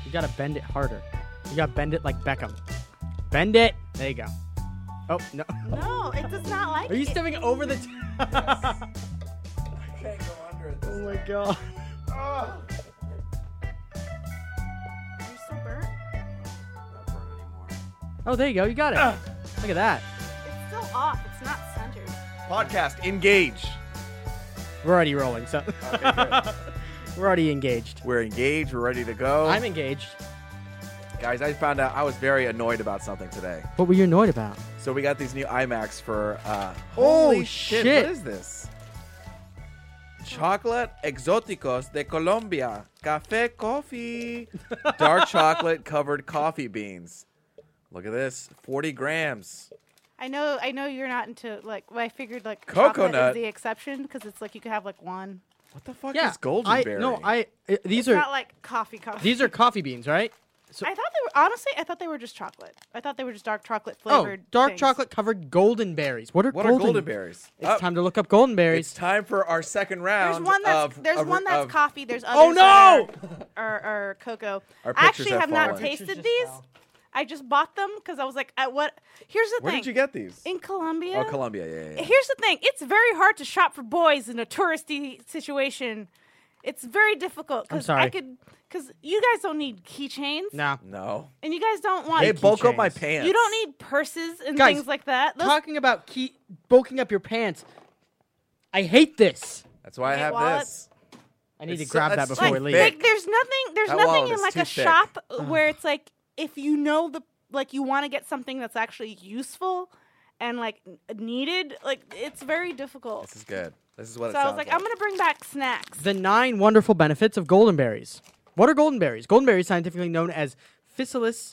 You gotta bend it harder. You gotta bend it like Beckham. Bend it. There you go. Oh, no. No, it does not like Are you it. stepping over the... I can't go under it. Oh, my God. Oh. Are you still burnt? Not burn anymore. Oh, there you go. You got it. Look at that. It's still off. It's not centered. Podcast, engage. We're already rolling, so... Okay, good. We're already engaged. We're engaged. We're ready to go. I'm engaged. Guys, I found out I was very annoyed about something today. What were you annoyed about? So we got these new iMacs for, Oh, holy shit. What is this? Chocolate Exóticos de Colombia. Café coffee. Dark chocolate covered coffee beans. Look at this. 40 grams. I know you're not into, like, well, I figured, like, Coconut. chocolate is the exception because it's like you could have, like, one. What the fuck Yeah. is goldenberry? These It's are... not like coffee. These are coffee beans, right? So, I thought they were, honestly, I thought they were just chocolate. I thought they were just dark chocolate flavored. dark things. chocolate covered golden berries. What are What golden? are goldenberries? It's time to look up golden It's berries. time for our second round. There's one that's of coffee. There's others Oh, no! that are cocoa. Our I pictures actually have have not fallen. tasted Pictures these. just fell. I just bought them because I was like, here's the Where thing. did you get these? In Colombia. Oh, Colombia. Yeah. Here's the thing. It's very hard to shop for boys in a touristy situation. It's very difficult I'm sorry. because you guys don't need keychains. No. No. And you guys don't want. Hey, bulk up my keychains. pants. You don't need purses and Guys, things like that. Those- Talking about bulking up your pants. I hate this. That's why I Hey, have wallet. this. I need to It's- grab that that's before too we leave. thick. like there's That nothing wallet in is like too a thick. shop where it's like if you know you want to get something that's actually useful and like needed, like it's very difficult. This is good. This is what it So I sounds was like, I'm gonna bring back snacks. The 9 wonderful benefits of golden berries. What are golden berries? Golden berries, scientifically known as Physalis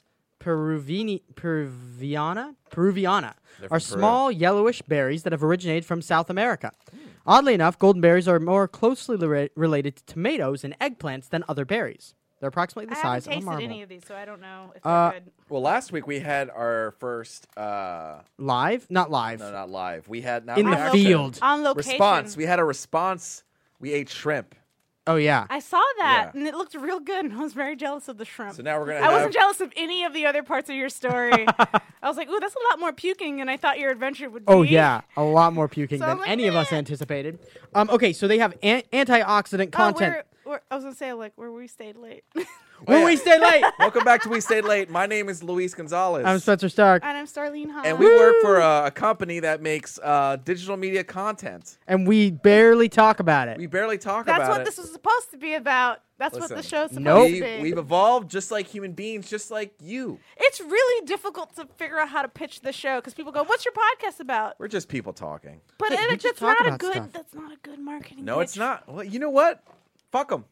peruviana, They're are from Peru. small yellowish berries that have originated from South America. Oddly enough, golden berries are more closely related to tomatoes and eggplants than other berries. They're approximately the I size haven't of a tasted marble. any of these, so I don't know if they're good. Well, last week we had our first, Live? Not live. no, not live. We had In the reaction. field. On location. Response. We had a response. We ate shrimp. Oh, yeah. I saw that Yeah. and it looked real good, and I was very jealous of the shrimp. So now we're gonna. I have, wasn't jealous of any of the other parts of your story. I was like, ooh, that's a lot more puking than I thought your adventure would be. Oh, yeah. A lot more puking So than I'm like, any of us "Eh." anticipated. Okay, so they have antioxidant content. I was going to say, like, where we stayed late. When yeah. we stay late. Welcome back to We Stayed Late. My name is Luis Gonzalez. I'm Spencer Stark. And I'm Starlene Hall. and we work for a company that makes digital media content. And we barely talk about it. We barely talk That's about what it. this was supposed to be about. That's what the Listen, show's supposed Nope. to be. We've evolved just like human beings, just like you. It's really difficult to figure out how to pitch the show because people go, "What's your podcast about?" We're just people talking. But Hey, we that's just talk not a about good. stuff. That's not a good marketing. No, it's pitch. not. Well, you know what? Fuck them.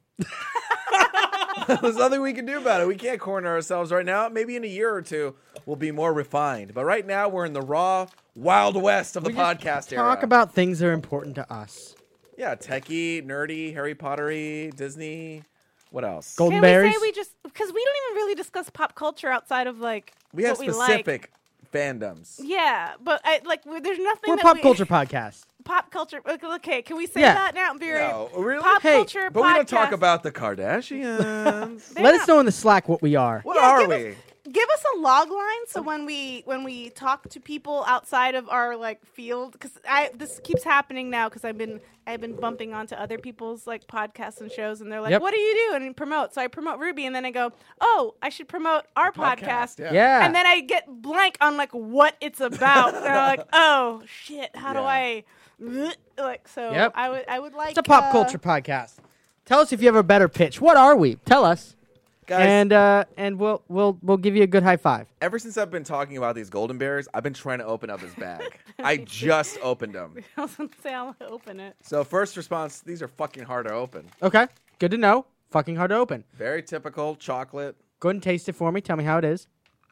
There's nothing we can do about it. We can't corner ourselves right now. Maybe in a year or two, we'll be more refined. But right now, we're in the raw, wild west of the We just podcast era. talk about things that are important to us. Yeah, techie, nerdy, Harry Pottery, Disney. What else? Golden Can berries. we say we just because we don't even really discuss pop culture outside of like We have what we specific fandoms. Yeah, but there's nothing. We're a that pop we, culture podcast. Pop culture. Okay, can we say Yeah. that now? Very No, really? Pop Hey, culture. But we don't talk podcast. about the Kardashians. They're Let not- us know in the Slack what we are. What Yeah, are give we? Give us a log line so when we talk to people outside of our like field, because this keeps happening now because I've been bumping onto other people's like podcasts and shows, and they're like, Yep. "What do you do?" And promote. So I promote Ruby, and then I go, "Oh, I should promote our podcast." Yeah. And then I get blank on like what it's about, and I'm like, "Oh shit, how do Yeah. I?" Like so, Yep. I would like It's a pop culture podcast. Tell us if you have a better pitch. What are we? Tell us. Guys, And we'll give you a good high five. ever since I've been talking about these golden bears, I've been trying to open up this bag. I just opened them. I was gonna say I'll open it. So first response, these are fucking hard to open. Okay. Good to know. Fucking hard to open. Very typical chocolate. Go ahead and taste it for me. Tell me how it is.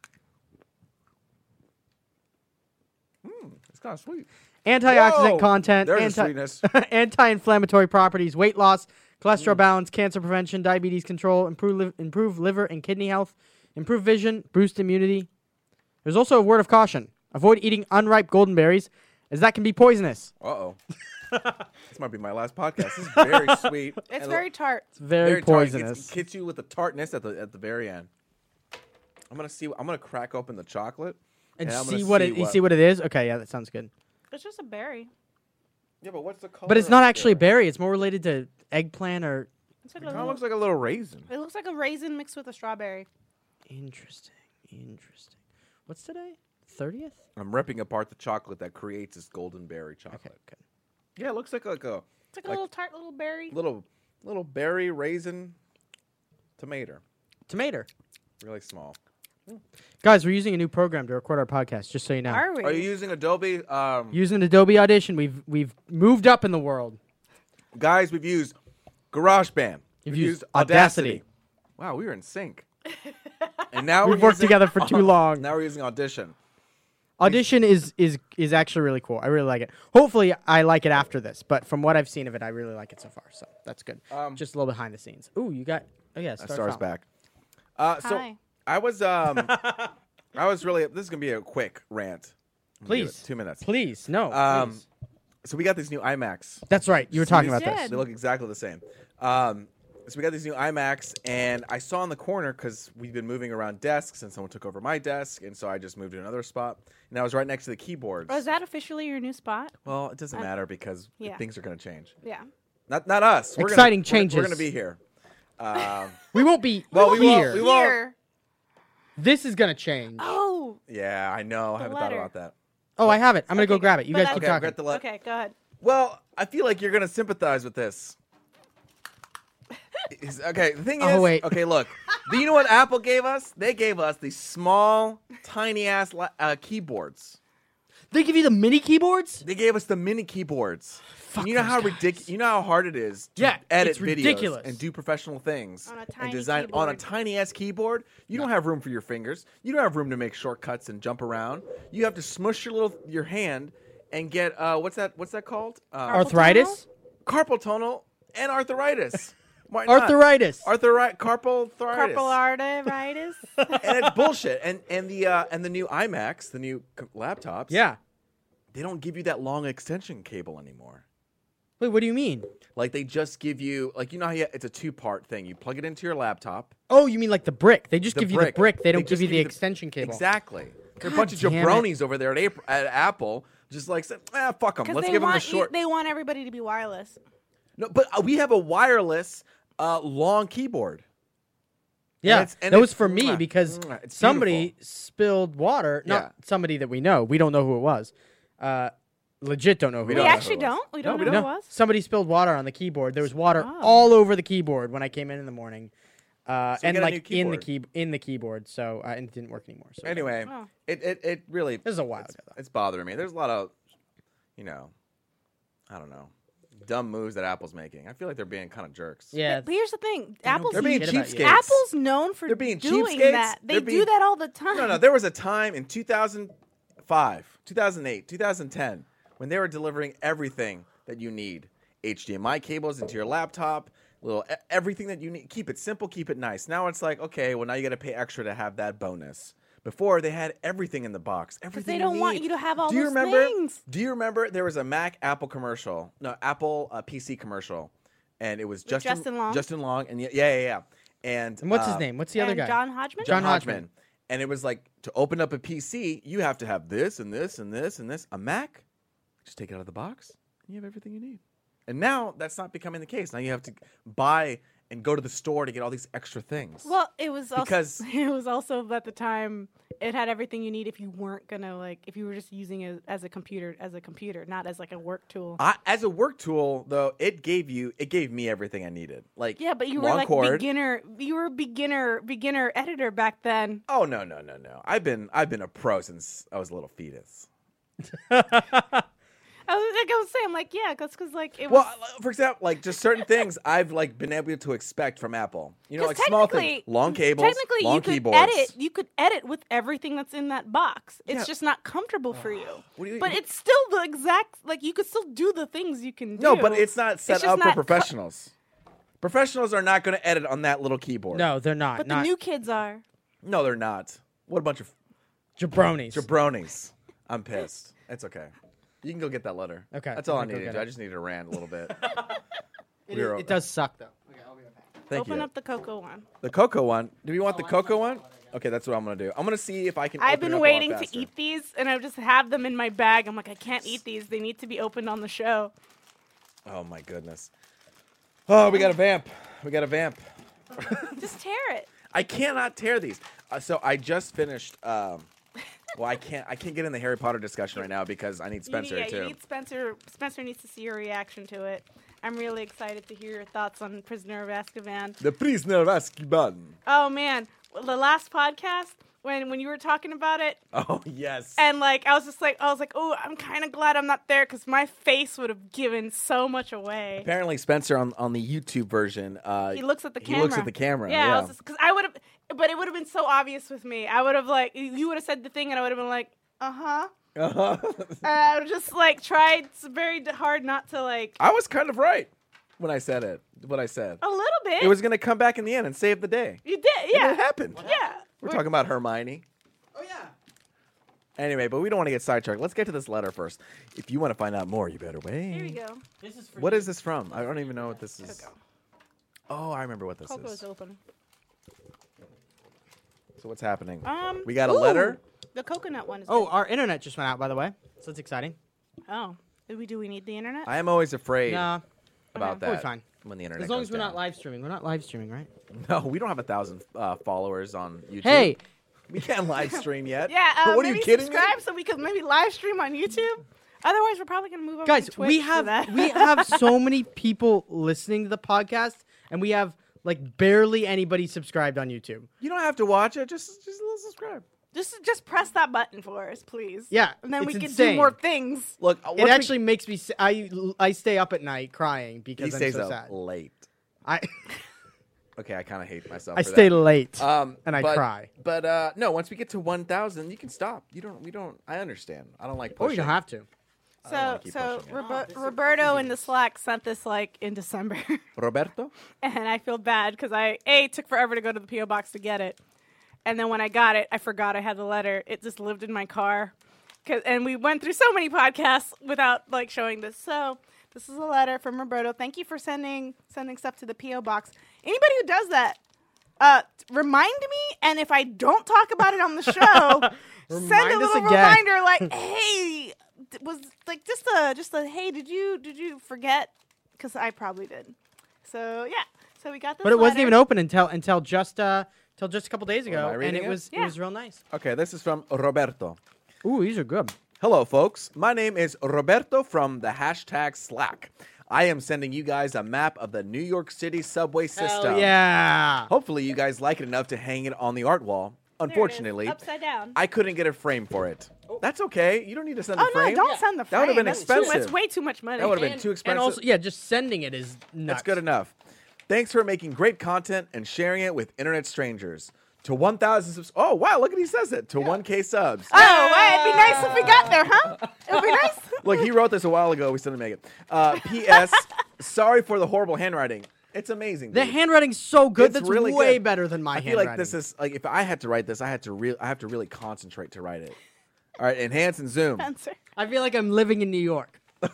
It's kind of sweet. Antioxidant Whoa, content. there's a sweetness. Anti-inflammatory properties, weight loss, cholesterol balance, cancer prevention, diabetes control, improve liver and kidney health, improve vision, boost immunity. There's also a word of caution. Avoid eating unripe golden berries, as that can be poisonous. Uh-oh. This might be my last podcast. This is very sweet. It's and very tart. It's very tart. poisonous. It hits you with the tartness at the very end. I'm gonna crack open the chocolate And I'm gonna see what you see what it is. Okay, yeah, that sounds good. It's just a berry. Yeah, but what's the color? But it's not of actually a the- berry. It's more related to eggplant or It's like It a kind little, of looks like a little raisin. it looks like a raisin mixed with a strawberry. interesting. What's today? 30th? I'm ripping apart the chocolate that creates this golden berry chocolate. Okay, good. Yeah, it looks like a It's like a Like- little tart little berry. little berry raisin tomato. Tomato. Really small. Guys, we're using a new program to record our podcast, just so you know. Are we? Are you using Adobe? Using Adobe Audition, we've moved up in the world. Guys, we've used GarageBand. You've We've used Audacity. Wow, we were in sync. And now We've we're worked using- together for too long. Now we're using Audition. Audition is actually really cool. I really like it. Hopefully, I like it after this, but from what I've seen of it, I really like it so far. So that's good. Just a little behind the scenes. Ooh, you got Star's back. So Hi. I was really. This is gonna be a quick rant. I'm gonna give it Please. 2 minutes. Please, no. please. So we got these new iMacs. That's right. You were talking about did. this. They look exactly the same. So we got these new iMacs, and I saw in the corner because we've been moving around desks, and someone took over my desk, and so I just moved to another spot, and I was right next to the keyboards. Oh, is that officially your new spot? Well, it doesn't matter because yeah. things are going to change. Yeah. Not us. We're Exciting We're changes. going to be here. We won't be Well, we won't- here. we won't- Here. This is gonna change. Oh. Yeah, I know. I haven't thought letter. about that. Oh, I have it. I'm gonna go Okay, grab it. You but guys keep that's- Okay, talking. I've got the Okay, go ahead. Well, I feel like you're going to sympathize with this. Okay, the thing is, Oh, wait. okay, look. Do you know what Apple gave us? They gave us these small, tiny-ass keyboards. They give you the mini keyboards? They gave us the mini keyboards. Fuck And you know those how guys. ridiculous? You know how hard it is to Yeah, edit it's videos ridiculous. and do professional things On a and tiny design on a keyboard. tiny ass keyboard. You don't have room for your fingers. You don't have room to make shortcuts and jump around. You have to smush your hand and get what's that called? Arthritis? Carpal tunnel and arthritis. Why not? Arthritis. Carpal arthritis. Purple arteritis. And it's bullshit. And the new iMacs, the new laptops. Yeah. They don't give you that long extension cable anymore. Wait, what do you mean? Like they just give you, like, you know how it's a 2-part thing. You plug it into your laptop. Oh, you mean like the brick? They just The give you the brick. brick. They don't just give you the extension cable. Exactly. There are a God bunch of damn it. jabronis over there at Apple, just like, fuck them. Because Let's they give them the want short. they want everybody to be wireless. No, but we have a wireless long keyboard. Yeah, and that was it's- for me mwah, because mwah, it's somebody beautiful. spilled water. Yeah. Not somebody that we know. We don't know who it was. Legit don't know who We it We don't know was. who actually it was. don't. We No, don't we know don't. who it was. Somebody spilled water on the keyboard. There was water Oh. all over the keyboard when I came in the morning, and get a new like keyboard. in the keyboard. So and it didn't work anymore. So Anyway, Oh. it really. This is a while it's, ago, though. It's bothering me. There's a lot of, I don't know, dumb moves that Apple's making. I feel like they're being kind of jerks. yeah, But here's the thing. Apple's They're being shit about you. cheapskates. Apple's known for They're being doing cheapskates. that. They They're do being- that all the time. No, there was a time in 2005, 2008, 2010 when they were delivering everything that you need. HDMI cables into your laptop, everything that you need. Keep it simple, keep it nice. Now it's like, okay, well now you got to pay extra to have that bonus. Before they had everything in the box. Everything they don't you want need. you to have all Do you those remember? things. Do you remember there was a Apple PC commercial, and it was Justin Long? Justin Long, and yeah. And and what's his name? What's the other And guy? John Hodgman? John John Hodgman. Hodgman. And it was like, to open up a PC, you have to have this and this and this and this. A Mac, just take it out of the box, and you have everything you need. And now that's not becoming the case. Now you have to buy and go to the store to get all these extra things. Well, it was also, Because- it was also at the time it had everything you need if you weren't gonna if you were just using it as a computer, not as like a work tool. As a work tool, though, it gave me everything I needed. Like, Yeah, but you were long like cord. beginner. You were a beginner editor back then. Oh no. I've been a pro since I was a little fetus. I was saying, like, yeah, that's because like it was. Well, for example, like just certain things I've like been able to expect from Apple. You know, 'Cause like small things, technically- long cables, Technically, long you could keyboards. edit. You could edit with everything that's in that box. It's Yeah. just not comfortable for you. What do you- But it's still the exact. Like you could still do the things you can do. No, but it's not set just up for not professionals. Professionals are not going to edit on that little keyboard. No, they're not. But not the new kids are. No, they're not. What a bunch of jabronis. jabronis. I'm pissed. It's okay. You can go get that letter. Okay, That's all I I'm gonna go needed. get it. I just needed to rant a little bit. It does suck though. Okay, I'll be right back. Thank Open you. up the cocoa one. The cocoa one. Do you want the cocoa one? Okay, that's what I'm gonna do. I'm gonna see if I can. I've open it been up a lot waiting to faster. eat these, and I just have them in my bag. I'm like, I can't eat these. They need to be opened on the show. Oh my goodness. Oh, we got a vamp. We got a vamp. Just tear it. I cannot tear these. So I just finished. Well, I can't get in the Harry Potter discussion right now because I need Spencer you need, too. You need Spencer. Spencer needs to see your reaction to it. I'm really excited to hear your thoughts on Prisoner of Azkaban. The Prisoner of Azkaban. Oh man, the last podcast when you were talking about it, Oh yes. and like I was like, oh, I'm kind of glad I'm not there because my face would have given so much away. Apparently, Spencer on the YouTube version. He looks at the camera. He looks at the camera. Yeah, Yeah. because I would have, but it would have been so obvious with me. I would have like, you would have said the thing, and I would have been like, uh-huh. Uh-huh. I would just like tried very hard not to like I was kind of right when I said it. What I said. a little bit. It was gonna come back in the end and save the day. You did, yeah. And it happened. Yeah. We're talking about Hermione. Oh yeah. Anyway, but we don't want to get sidetracked. Let's get to this letter first. If you want to find out more, you better wait. Here we go. This is for What is this from? I don't even know what this is. Cocoa. Oh, I remember what this Cocoa is. is open. So what's happening? We got a letter. The coconut one is Oh, good. our internet just went out, by the way. So it's exciting. Oh. Do we need the internet? I am always afraid Nah, about we'll be that. fine. When the internet As long goes as we're not down. live streaming. We're not live streaming, right? No, we don't have 1,000 followers on YouTube. Hey, We can't live stream yet. Yeah, what are maybe you kidding subscribe me? so we could maybe live stream on YouTube. Otherwise, we're probably gonna move over guys, to Twitch we for have that. we have so many people listening to the podcast, and we have like barely anybody subscribed on YouTube. You don't have to watch it. Just subscribe. just press that button for us, please. Yeah, and then it's we can insane. do more things. Look, It actually makes me. I stay up at night crying because he I'm stays so up sad. late. I Okay, I kind of hate myself. I for stay that. late and I but- cry. But no, once we get to 1,000, you can stop. We don't. I understand. I don't like Or pushing. you don't have to. I don't wanna So keep so pushing it. Roberto in the Slack sent this like in December, Roberto. and I feel bad because it took forever to go to the PO box to get it, and then when I got it, I forgot I had the letter. It just lived in my car, and we went through so many podcasts without like showing this. So this is a letter from Roberto. Thank you for sending stuff to the PO box. Anybody who does that, remind me, and if I don't talk about it on the show, send a Remind us little again. reminder like, hey, was like just a hey, did you forget? Because I probably did. So yeah, so we got this. But it wasn't letter. even open until just a couple days ago, I and reading it it? was Yeah. real nice. Okay, this is from Roberto. Ooh, these are good. Hello, folks. My name is Roberto from the hashtag Slack. I am sending you guys a map of the New York City subway system. Hell yeah. Hopefully, you guys like it enough to hang it on the art wall. There it is, Unfortunately, upside down. I couldn't get a frame for it. That's okay. You don't need to send a Oh frame. no! Don't send the frame. That would've been That's expensive. It's way too much money. That would've been too expensive. And also, yeah, just sending it is nuts. That's good enough. Thanks for making great content and sharing it with internet strangers. To 1,000 subs. Oh, wow. Look at he says it. To 1K subs. Oh, well, it'd be nice if we got there, huh? It would be nice. Look, he wrote this a while ago. We still didn't make it. P.S. Sorry for the horrible handwriting. It's amazing. The dude. handwriting's so good. It's That's really way good. better than my I feel handwriting. like this is like if I had to write this, I have to really concentrate to write it. All right, enhance and zoom. Spencer. I feel like I'm living in New York.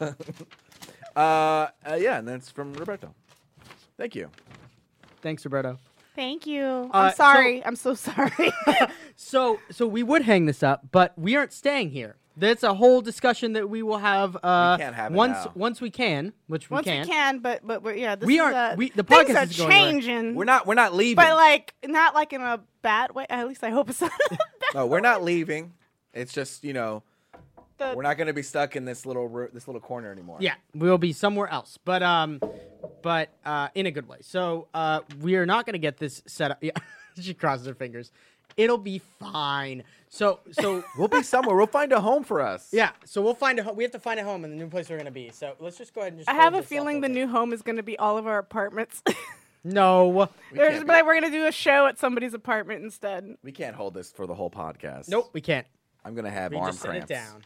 Yeah, and that's from Roberto. Thank you. Thanks, Roberto. Thank you. I'm sorry. I'm so sorry. So we would hang this up, but we aren't staying here. That's a whole discussion that we will have. can't have it now. once we can, which we Once can. we can, but we're, yeah, this We is aren't- the things podcast are is going right. changing. We're not leaving. but like not like in a bad way. At least I hope it's not. In a bad No, we're not leaving. It's just The- we're not going to be stuck in this little corner anymore. Yeah, we'll be somewhere else, but in a good way. So we are not going to get this set up. Yeah, she crosses her fingers. It'll be fine. So We'll be somewhere. We'll find a home for us. yeah. So we'll find a home. We have to find a home in the new place we're going to be. So let's just go ahead and just. I have hold a this up feeling the over- new home is going to be all of our apartments. No. They're can't just be- like we're going to do a show at somebody's apartment instead. We can't hold this for the whole podcast. Nope. We can't. I'm going to have We arm just sit cramps. it down.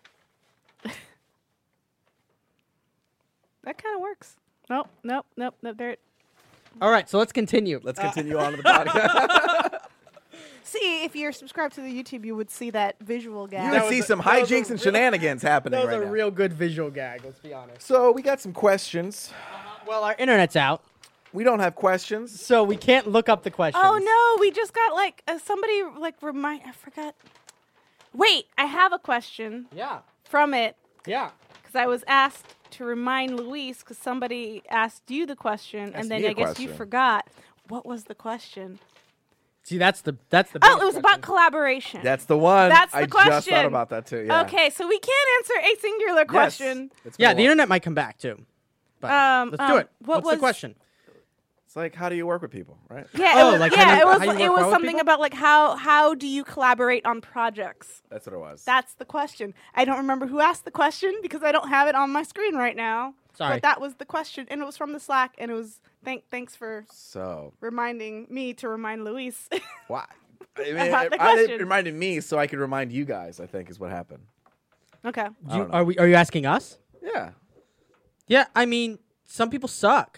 That kind of works. Nope. There. All right. So let's continue. Let's continue on to the podcast. See, if you're subscribed to the YouTube, you would see that visual gag. You That would see was some that was hijinks and shenanigans happening That was right a now. real good visual gag. Let's be honest. So we got some questions. Well, our internet's out, We don't have questions. so we can't look up the questions. Oh no, we just got like somebody like remind. I forgot. Wait, I have a question Yeah. from it Yeah. because I was asked to remind Luis because somebody asked you the question Asked and then me a I guess you question. forgot. What was the question? See, that's the. Oh, biggest it was question. about collaboration. That's the one. That's the I just question. thought about that too. Yeah. Okay, so we can't answer a singular Yes. question. It's been Yeah, a the while. internet might come back too. But let's do it. what What's was- the question? It's like, how do you work with people, right? Yeah, Oh, it was, like yeah, how you- it was how you it work was well with something people? about like how do you collaborate on projects? That's what it was. That's the question. I don't remember who asked the question because I don't have it on my screen right now. Sorry. But that was the question, and it was from the Slack, and it was thanks for So, reminding me to remind Luis. why? I mean, About the it question. reminded me so I could remind you guys, I think, is what happened. Okay. I don't know. Are you asking us? Yeah. Yeah, I mean, some people suck.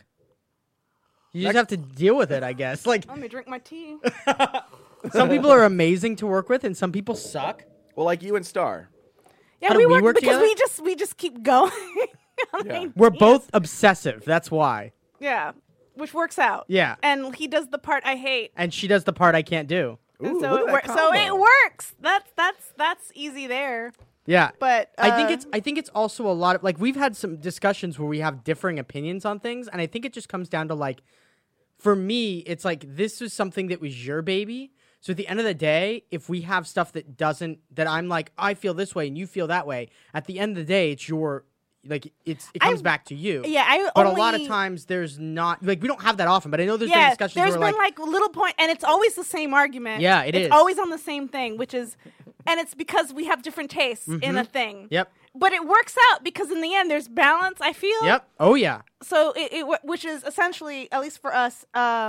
You just have to deal with it, I guess. Like Let me drink my tea. some people are amazing to work with, and some people suck. Well, like you and Star. Yeah, How do we work work because together? we just keep going. on Yeah. the We're ideas. both obsessive. That's why. Yeah, which works out. Yeah. And he does the part I hate. And she does the part I can't do. And Ooh, so look it at works. that So combo. it works. That's easy there. Yeah. But I think it's also a lot of like we've had some discussions where we have differing opinions on things, and I think it just comes down to like, for me, it's like this was something that was your baby. So at the end of the day, if we have stuff that I'm like I feel this way and you feel that way, at the end of the day, it's your like it comes back to you. Yeah, I But only, a lot of times there's not like we don't have that often. But I know there's been yeah, discussions there's where been like little point, and it's always the same argument. Yeah, it it's is. always on the same thing, which is, and it's because we have different tastes in a thing. Yep. But it works out because in the end, there's balance. I feel. Yep. Oh yeah. So which is essentially, at least for us,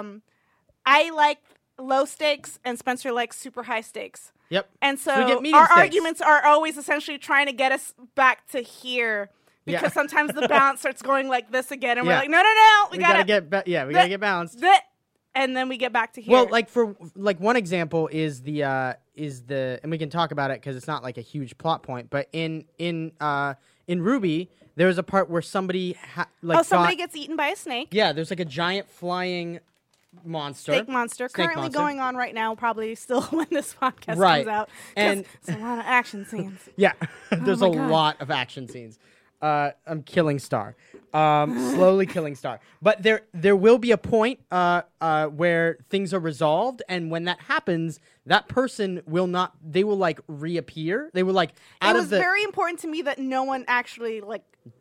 I like low stakes, and Spencer likes super high stakes. Yep. And so we get medium our stakes. arguments are always essentially trying to get us back to here. Because Yeah. sometimes the balance starts going like this again, and we're Yeah. like, no, we gotta gotta get we gotta get balanced. and then we get back to here. Well, like for like one example is the and we can talk about it because it's not like a huge plot point, but in Ruby there was a part where somebody somebody gets eaten by a snake. yeah, there's like a giant flying monster, Snake monster Snake currently monster. going on right now, probably still when this podcast Right. comes out. 'cause And- it's a lot of action scenes. Yeah, there's my a God. lot of action scenes. I'm killing Star, slowly killing Star. But there will be a point where things are resolved, and when that happens, that person will not. They will like reappear. They will like It out was of the very important to me that no one actually like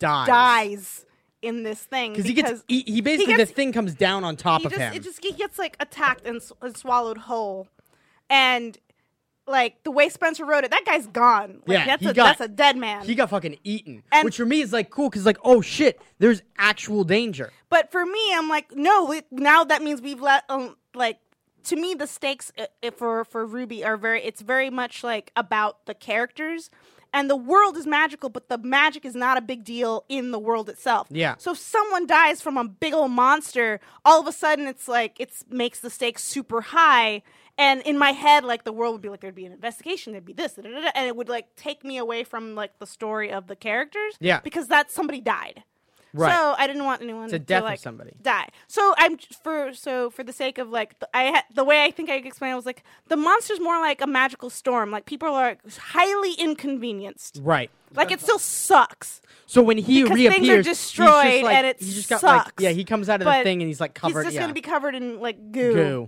dies in this thing because he basically gets- the thing comes down on top of him. he gets like attacked and swallowed whole, and like the way Spencer wrote it, that guy's gone. Like, Yeah, that's a dead man. He got fucking eaten, And- which for me is like cool because like oh shit, there's actual danger. But for me, I'm like, no. Now that means we've let like. To me, the stakes for Ruby are it's very much like about the characters, and the world is magical, but the magic is not a big deal in the world itself. Yeah. So if someone dies from a big old monster, all of a sudden it's like it makes the stakes super high. And in my head, like the world would be like there'd be an investigation, there'd be this, and it would like take me away from like the story of the characters. Yeah. Because somebody died. Right. So I didn't want anyone It's a death to of like somebody. die. So for the sake of like the way I think I could explain it was like the monster's more like a magical storm. Like people are highly inconvenienced. Right. Like it still sucks. So when he Because reappears, things are he's just destroyed like, and it he just got sucks. like yeah, he comes out of the But thing and he's like covered. He's just yeah. gonna be covered in like goo. Goo.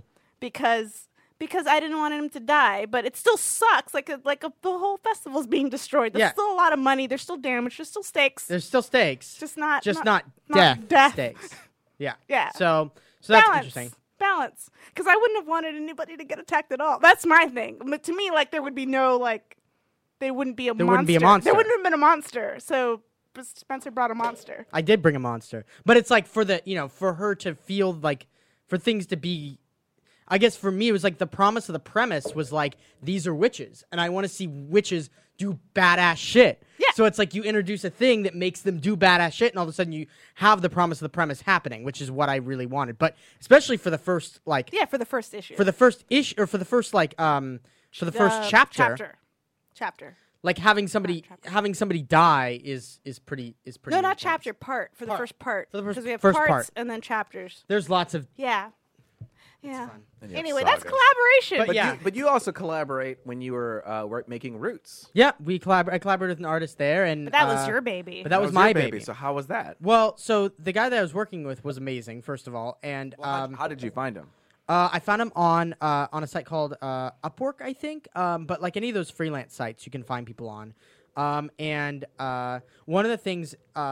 Because I didn't want him to die, but it still sucks. The whole festival's being destroyed. There's Yeah. still a lot of money. There's still damage. There's still stakes. There's still stakes. just not death stakes. Yeah. Yeah. So that's balance. interesting. Balance. Because I wouldn't have wanted anybody to get attacked at all. That's my thing. But to me, like, there would be no, like, there wouldn't be a monster. wouldn't be a monster. There wouldn't have been a monster. So Spencer brought a monster. I did bring a monster, but it's like for her to feel like for things to be. I guess for me, it was like the promise of the premise was like these are witches, and I want to see witches do badass shit. Yeah. So it's like you introduce a thing that makes them do badass shit, and all of a sudden you have the promise of the premise happening, which is what I really wanted. But especially for the first like for the first issue. for the first issue or for the first like for the first Chapter. like having somebody die is pretty No, not important. chapter. Part for the Part. first part. For the Because we have first parts part. and then chapters. There's lots of Yeah. Yeah. fun. And you have Anyway, that's sagas. collaboration. But But yeah. but you also collaborate when you were making Roots. yeah. I collaborated with an artist there, and But that was your baby. But that was your my baby. So how was that? Well, so the guy that I was working with was amazing, first of all, and How did you find him? I found him on a site called Upwork, I think. But like any of those freelance sites, you can find people on. And one of the things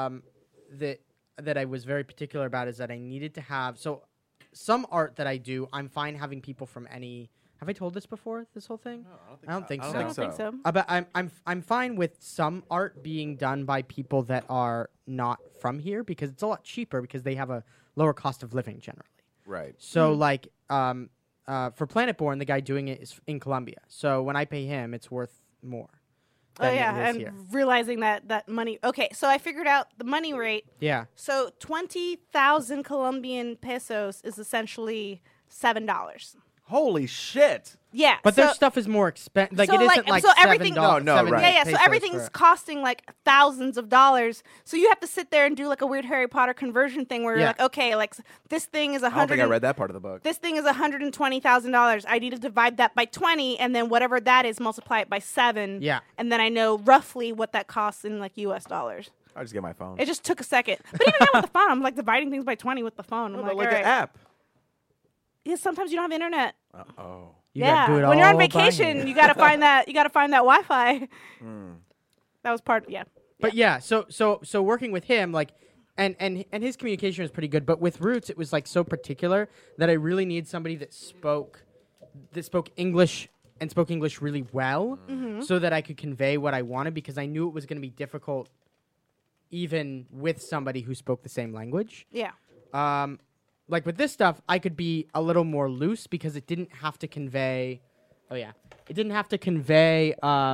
that I was very particular about is that I needed to have some art that I do. I'm fine having people from any. Have I told this before? This whole thing? I don't think I so. don't I don't think so. But I'm fine with some art being done by people that are not from here because it's a lot cheaper because they have a lower cost of living generally. Right. So like for Planet Born, the guy doing it is in Colombia. So when I pay him, it's worth more. Oh than yeah, it is and here. realizing that money. Okay, so I figured out the money rate. Yeah. So 20,000 Colombian pesos is essentially $7. Holy shit! Yeah, But so, their stuff is more expensive. Like so, it isn't like, like so everything- $7. No, right. yeah, so pesos everything's for- costing like thousands of dollars. So you have to sit there and do like a weird Harry Potter conversion thing where you're Yeah. like, okay, like this thing is I don't think I 100. read that part of the book. This thing is $120,000. I need to divide that by 20, and then whatever that is, multiply it by 7. Yeah. And then I know roughly what that costs in like U.S. dollars. I just get my phone. It just took a second. But even now with the phone, I'm like dividing things by 20 with the phone. I'm But like, like all an right. app. Yeah, sometimes you don't have internet. Oh. You gotta do it when you're on all by vacation, hand. you gotta find that. You gotta find that Wi-Fi. Hmm. That was part. Yeah. But yeah, so working with him, like, and his communication was pretty good. But with Roots, it was like so particular that I really need somebody that spoke English and spoke English really well, so that I could convey what I wanted. Because I knew it was going to be difficult, even with somebody who spoke the same language. Yeah. Like with this stuff, I could be a little more loose because it didn't have to convey. Oh yeah, it didn't have to convey.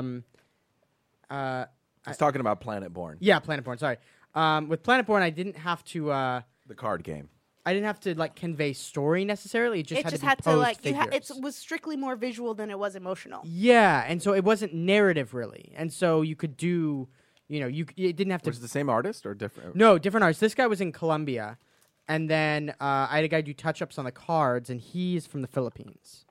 I was talking about Planet Born, Yeah, Planet Born. Sorry. With Planet Born, I didn't have to. the card game. I didn't have to like convey story necessarily. It just It had just to be had to posed like. figures. It was strictly more visual than it was emotional. Yeah, and so it wasn't narrative really, and so you could do. It didn't have to. Was it the same artist or different? No, different artists. This guy was in Colombia, and then I had a guy do touch-ups on the cards, and he's from the Philippines.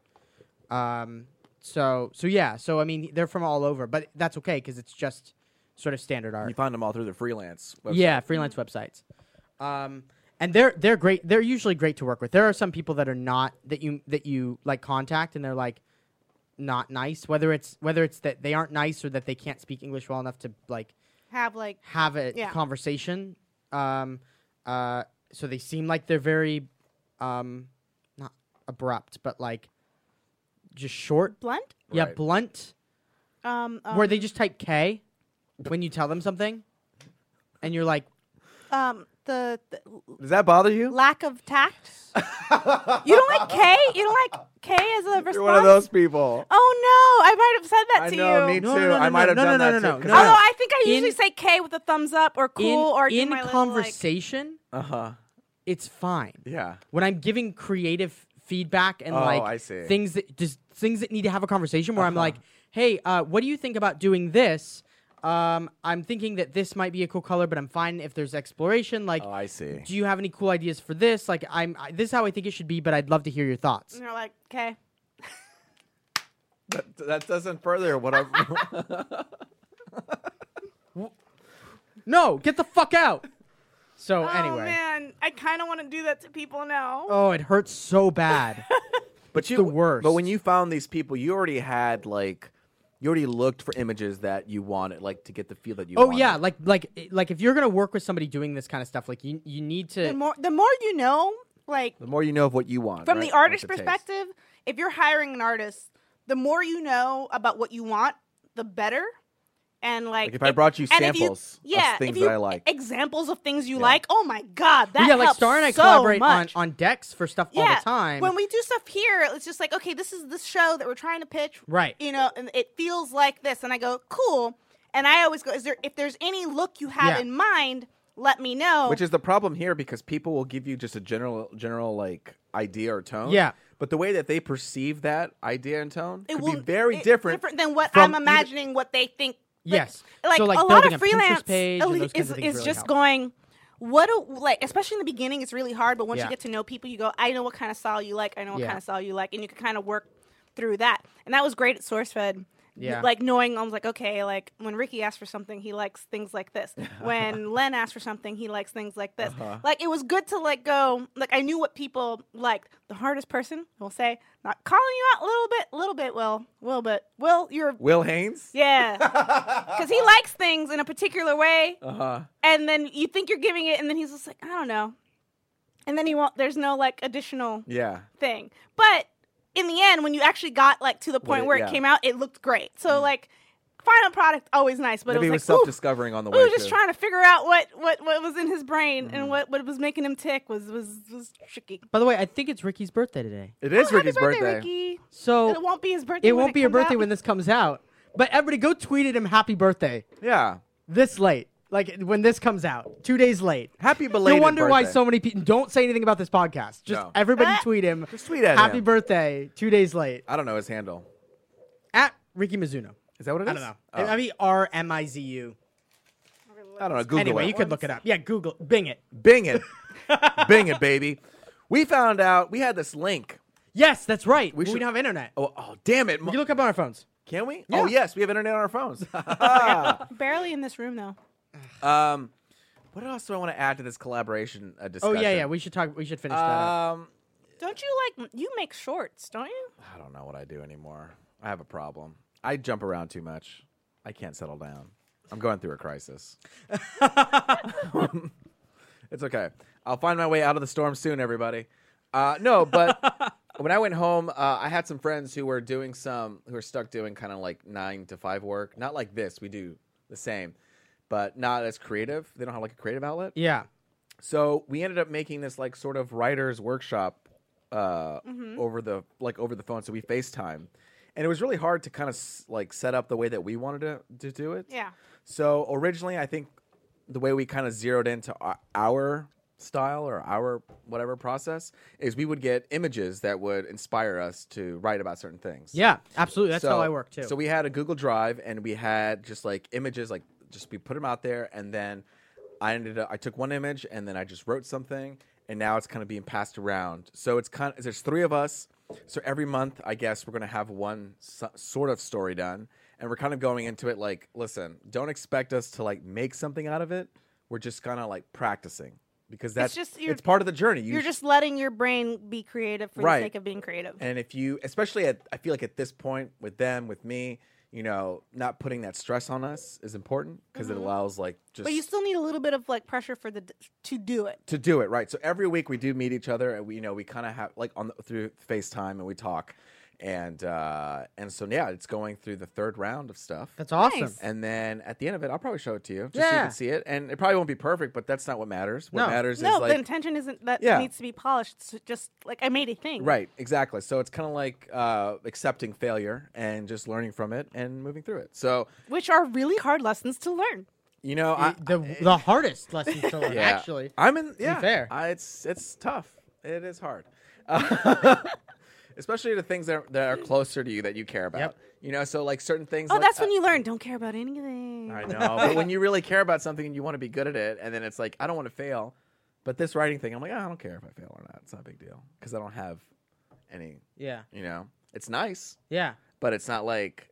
So yeah. So I mean, they're from all over, but that's okay because it's just sort of standard art. You find them all through the freelance website. Yeah, freelance websites. And they're great. They're usually great to work with. There are some people that are not that you like contact, and they're like not nice. Whether it's that they aren't nice or that they can't speak English well enough to like Have like. have a Yeah. conversation. So they seem like they're very not abrupt, but like just short. Blunt. Yeah, Right. blunt. Where they just type K when you tell them something, and you're like, the Does that bother you? lack of tact. You don't like K? You don't like K as a response? You're one of those people. Oh no! I might have said that I to know, you. me too. No, no, no, I might have no, done no, that no, too. no, Although no. I think I usually In- say K with a thumbs up or cool or do in my little, conversation, Uh-huh. it's fine. Yeah. When I'm giving creative feedback and Oh, like I see. things that need to have a conversation where I'm Uh-huh. like, hey, what do you think about doing this? I'm thinking that this might be a cool color, but I'm fine if there's exploration. Like, Oh, I see. do you have any cool ideas for this? Like, this is how I think it should be, but I'd love to hear your thoughts. And they're like, okay. That doesn't further what I'm. No, get the fuck out. So Oh anyway, man, I kind of want to do that to people now. oh, it hurts so bad. But the worst. But when you found these people, you already had like, you already looked for images that you wanted, like to get the feel that you. Oh wanted. yeah, like if you're gonna work with somebody doing this kind of stuff, like you need to. The more you know, like The more you know of what you want. from right? the artist Like the taste. perspective, if you're hiring an artist, the more you know about what you want, the better. And like if I brought you and if samples of things that I like. examples of things you like, oh my God, that yeah, like helps Star and I so collaborate much. on decks for stuff all the time. When we do stuff here, it's just like, okay, this is this show that we're trying to pitch. Right. You know, and it feels like this. And I go, cool. And I always go, if there's any look you have in mind, let me know. Which is the problem here because people will give you just a general like idea or tone. Yeah. But the way that they perceive that idea and tone it could will be very different than what from I'm imagining what they think. Yes. Like So, like, a lot building of a Pinterest freelance page and those kinds of things is really just help. going, especially in the beginning, it's really hard. But once you get to know people, you go, I know what kind of style you like. I know what kind of style you like. And you can kind of work through that. And that was great at SourceFed. Yeah. Like knowing, I was like, okay, like when Ricky asks for something, he likes things like this. When Len asks for something, he likes things like this. Like it was good to like go, like I knew what people liked. The hardest person, we'll say, not calling you out a little bit, Will, you're Will Haynes? yeah. Because he likes things in a particular way. And then you think you're giving it, and then he's just like, I don't know. And then there's no like additional thing. But in the end, when you actually got like to the point where it came out, it looked great. So like final product, always nice. But Maybe it he was was like, self-discovering on the way. we were just too. trying to figure out what was in his brain and what was making him tick was tricky. By the way, I think it's Ricky's birthday today. It is Happy Ricky's birthday. Ricky. So It won't be his birthday. it when won't be your comes birthday out. when this comes out. But everybody go tweet at him happy birthday Yeah. this late. Like when this comes out, 2 days late. Happy belated No wonder why birthday. so many people don't say anything about this podcast. Just No. everybody tweet him. Just tweet at happy him. birthday, 2 days late. I don't know his handle. At Ricky Mizuno. Is that what it is? I don't know. Oh. I mean RMIZU. I don't know. Google Anyway, it. you could look it up. Yeah, Google, Bing it. Bing it. Bing it, baby. We found out we had this link. Yes, that's right. We We should- don't have internet. Oh, damn it. We can look up on our phones. Can we? Yeah. Oh, yes. We have internet on our phones. Barely in this room though. What else do I want to add to this collaboration Oh discussion? yeah. We should talk. We should finish that up. Don't you like you make shorts, don't you? I don't know what I do anymore. I have a problem. I jump around too much. I can't settle down. I'm going through a crisis. It's okay. I'll find my way out of the storm soon, everybody. No, but when I went home, I had some friends who were stuck doing kind of like 9 to 5 work. Not like this. We do the same, but not as creative. They don't have like a creative outlet. Yeah. So we ended up making this like sort of writer's workshop over the phone. So we FaceTime, and it was really hard to kind of like set up the way that we wanted to do it. Yeah. So originally, I think the way we kind of zeroed into our style or our whatever process is we would get images that would inspire us to write about certain things. Yeah, absolutely. That's how I work too. So we had a Google Drive, and we had just like images, like just we put them out there, and then I took one image, and then I just wrote something, and now it's kind of being passed around. So it's there's 3 of us. So every month, I guess we're going to have one sort of story done, and we're kind of going into it like, listen, don't expect us to like make something out of it. We're just kind of like practicing. Because it's part of the journey. You're just letting your brain be creative for the sake of being creative. And if you, especially I feel like at this point with them, with me, you know, not putting that stress on us is important because it allows like just. But you still need a little bit of like pressure to do it. To do it, right? So every week we do meet each other, and we kind of have like through FaceTime, and we talk. And so yeah, it's going through the 3rd round of stuff. That's awesome. Nice. And then at the end of it, I'll probably show it to you just so you can see it. And it probably won't be perfect, but that's not what matters. What matters is No, like the intention isn't that it needs to be polished. It's just like I made a thing. right, exactly. So it's kind of like accepting failure and just learning from it and moving through it. So Which are really hard lessons to learn. you know, The hardest lessons to learn, actually. I'm in. Yeah, fair. It's tough. It is hard. Especially the things that are closer to you that you care about. Yep. You know, so like certain things. Oh, like, that's when you learn. Don't care about anything. I know, but when you really care about something and you want to be good at it, and then it's like I don't want to fail, but this writing thing, I'm like, I don't care if I fail or not. It's not a big deal because I don't have any. Yeah. You know, it's nice, Yeah. but it's not like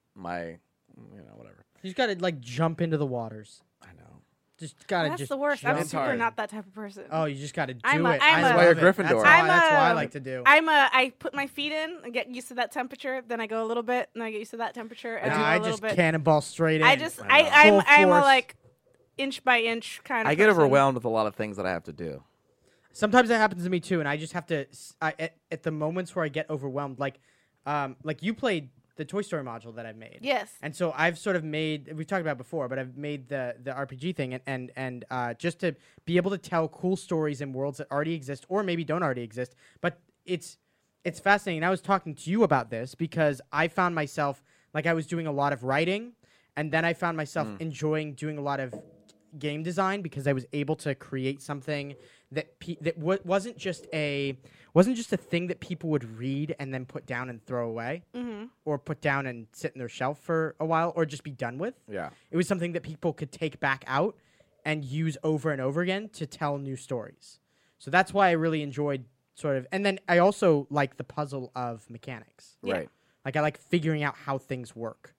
whatever. You just got to like jump into the waters. I know. Just got to That's just the worst. jump. I'm It's super hard. not that type of person. Oh, you just got to do I'm it. a- I'm I a- love Why you're it. Gryffindor. That's why I like to do. I put my feet in and get used to that temperature. Then I go a little bit, and I get used to that temperature, and Nah, I I go a little just bit. cannonball straight in. I just Full I'm a force. like inch by inch kind of. I get person. overwhelmed with a lot of things that I have to do. Sometimes that happens to me too, and I just have to. At the moments where I get overwhelmed, like you played the Toy Story module that I've made. Yes. And so I've sort of made, we've talked about it before, but I've made the RPG thing and just to be able to tell cool stories in worlds that already exist or maybe don't already exist. But it's fascinating. And I was talking to you about this because I found myself, like I was doing a lot of writing, and then I found myself enjoying doing a lot of game design because I was able to create something that wasn't just a thing that people would read and then put down and throw away, or put down and sit in their shelf for a while, or just be done with. Yeah. It was something that people could take back out and use over and over again to tell new stories. So that's why I really enjoyed sort of, and then I also like the puzzle of mechanics. Yeah. Right. Like I like figuring out how things work.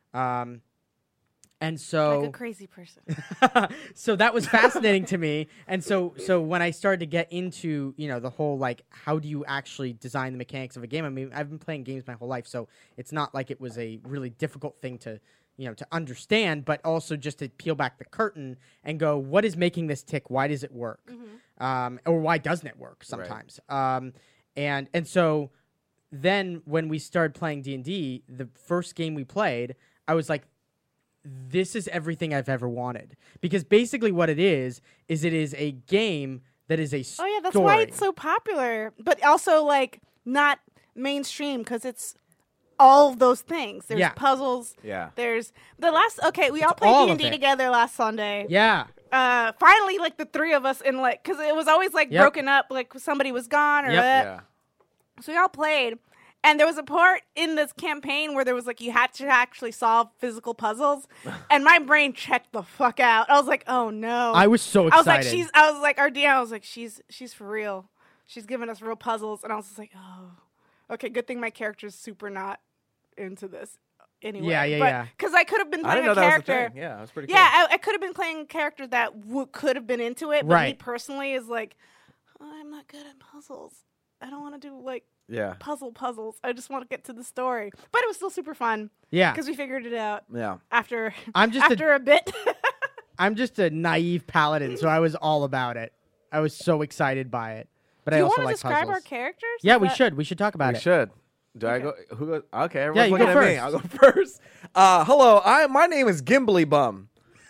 And so Like a crazy person. so that was fascinating to me. And so when I started to get into, the whole, like, how do you actually design the mechanics of a game? I mean, I've been playing games my whole life, so it's not like it was a really difficult thing to, to understand, but also just to peel back the curtain and go, what is making this tick? Why does it work? Or why doesn't it work sometimes? Right. And so then when we started playing D&D, the first game we played, I was like, this is everything I've ever wanted. Because basically what it is it is a game that is a story. Oh, yeah, that's why it's so popular. But also, like, not mainstream, because it's all of those things. There's puzzles. Yeah. There's the last... Okay, we all played D&D together last Sunday. Yeah. Finally, like, the three of us in, like... Because it was always, like, broken up. Like, somebody was gone or... Yeah. So we all played. And there was a part in this campaign where there was, like, you had to actually solve physical puzzles. And my brain checked the fuck out. I was like, oh, no. I was so excited. I was like, our DM, I was like, she's for real. She's giving us real puzzles. And I was just like, oh. Okay, good thing my character's super not into this anyway. Yeah. Because I could have been I didn't playing know a that was the character. thing. Yeah, it was pretty cool. Yeah, I could have been playing a character that could have been into it. But me personally is like, I'm not good at puzzles. I don't want to do, like, puzzles. I just want to get to the story. But it was still super fun. Yeah. Because we figured it out. Yeah. After a bit. I'm just a naive paladin, so I was all about it. I was so excited by it. But Do I you also want to like describe puzzles. our characters? Yeah, we should. We should talk about We it. should. Do I Okay. go? Who goes? Okay, everyone's you looking go at me. first. I'll go first. Hello, my name is Gimbly Bum.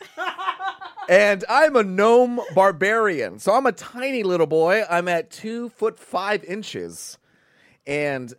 And I'm a gnome barbarian. So I'm a tiny little boy. I'm at 2'5". And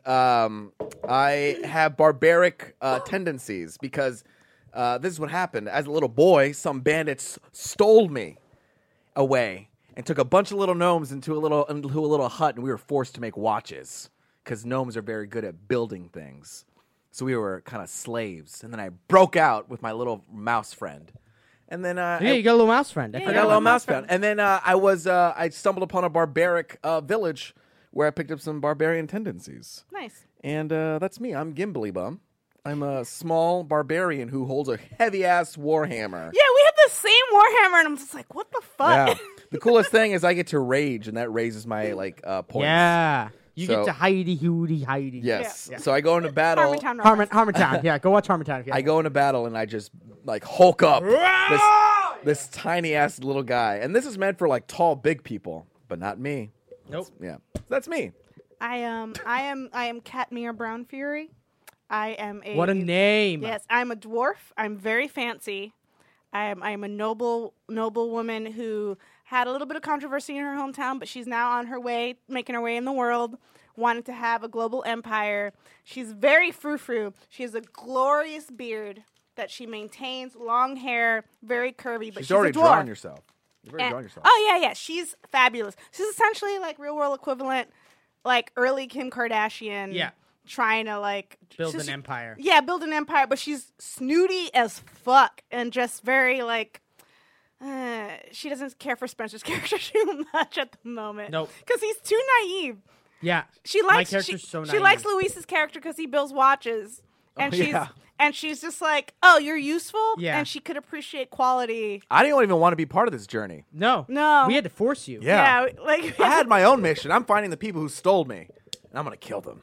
I have barbaric tendencies because this is what happened. As a little boy, some bandits stole me away and took a bunch of little gnomes into a little hut, and we were forced to make watches because gnomes are very good at building things. So we were kind of slaves. And then I broke out with my little mouse friend. And then you got a little mouse friend. I got a little mouse friend. And then I stumbled upon a barbaric village where I picked up some barbarian tendencies. Nice. And that's me. I'm Gimbly Bum. I'm a small barbarian who holds a heavy-ass warhammer. Yeah, we had the same Warhammer, and I'm just like, what the fuck? Yeah. The coolest thing is I get to rage, and that raises my points. Yeah. You So- get to hidey. Yes. Yeah. So I go into battle. Harmontown Romance. Harmontown. Yeah, go watch Harmontown. If you I haven't. go into battle and I just like Hulk up this tiny ass little guy. And this is meant for like tall, big people, but not me. Nope. Yeah. That's me. I am Katmere Brown Fury. I am a What a name. Yes, I'm a dwarf. I'm very fancy. I am a noble woman who had a little bit of controversy in her hometown, but she's now on her way, making her way in the world, wanted to have a global empire. She's very frou-frou. She has a glorious beard that she maintains, long hair, very curvy, but she's already a dwarf. drawn yourself. You've already drawn yourself. Oh, yeah. She's fabulous. She's essentially like real-world equivalent, like early Kim Kardashian. Yeah. Trying to, like... Build an empire. Yeah, build an empire, but she's snooty as fuck and just very, like... she doesn't care for Spencer's character too much at the moment. Nope. Because he's too naive. Yeah. She likes... My character's so She naive. likes Luis's character because he builds watches. And yeah. she's just like, oh, you're useful? Yeah. And she could appreciate quality. I didn't even want to be part of this journey. No. We had to force you. Yeah. like... I had my own mission. I'm finding the people who stole me, and I'm going to kill them.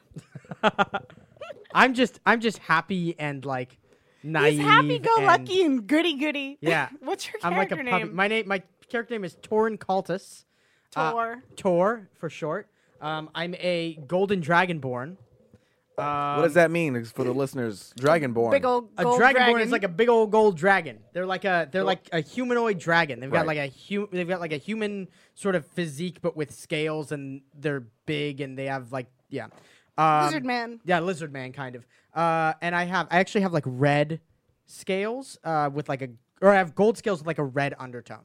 I'm just happy and like naive. He's happy-go-lucky and goody-goody. Yeah. What's your I'm like character a puppy. name? My character name is Torin Cultus. Tor. Tor for short. I'm a golden dragonborn. What does that mean? It's for the listeners, Dragonborn. Big old A gold dragonborn dragon. is like a big old gold dragon. They're like a humanoid dragon. They've got Right. they've got like a human sort of physique, but with scales, and they're big, and they have like lizard man. Yeah, lizard man kind of. And I actually have like red scales with like I have gold scales with like a red undertone.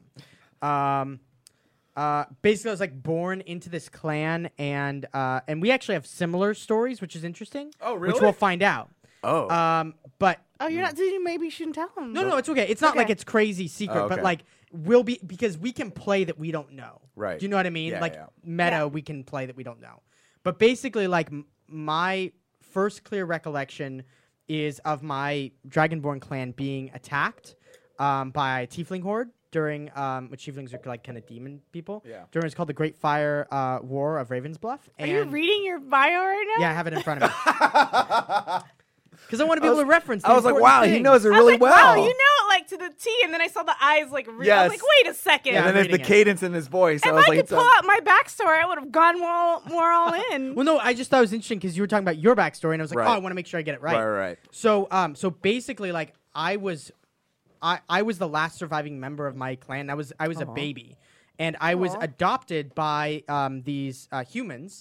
Basically, I was like born into this clan, and we actually have similar stories, which is interesting. Oh, Which really? we'll find out. Oh. But Oh, you're not. Then maybe you shouldn't tell him. no, it's okay. It's not Okay. like it's crazy secret, Oh, okay. but like we'll be because we can play that we don't know. Right. Do you know what I mean? Yeah, like yeah. meta, Yeah. we can play that we don't know. But basically, like my first clear recollection is of my Dragonborn clan being attacked by a Tiefling horde during which Tieflings are like kind of demon people. Yeah. During it's called the Great Fire War of Ravensbluff. Are you reading your bio right now? Yeah, I have it in front of me. Because I want to be able to reference. I was like, wow, he knows it I was really like, well. wow, you know it like to the T, and then I saw the eyes like. I Yes. was like, wait a second. Yeah, And then I'm there's the reading it. cadence in his voice. If I was I like, could pull out my backstory, I would have gone more all in. Well, no, I just thought it was interesting because you were talking about your backstory, and I was like, Right. oh, I want to make sure I get it right. right. So basically, like I was the last surviving member of my clan. I was a baby, and I was Aw. adopted by these humans,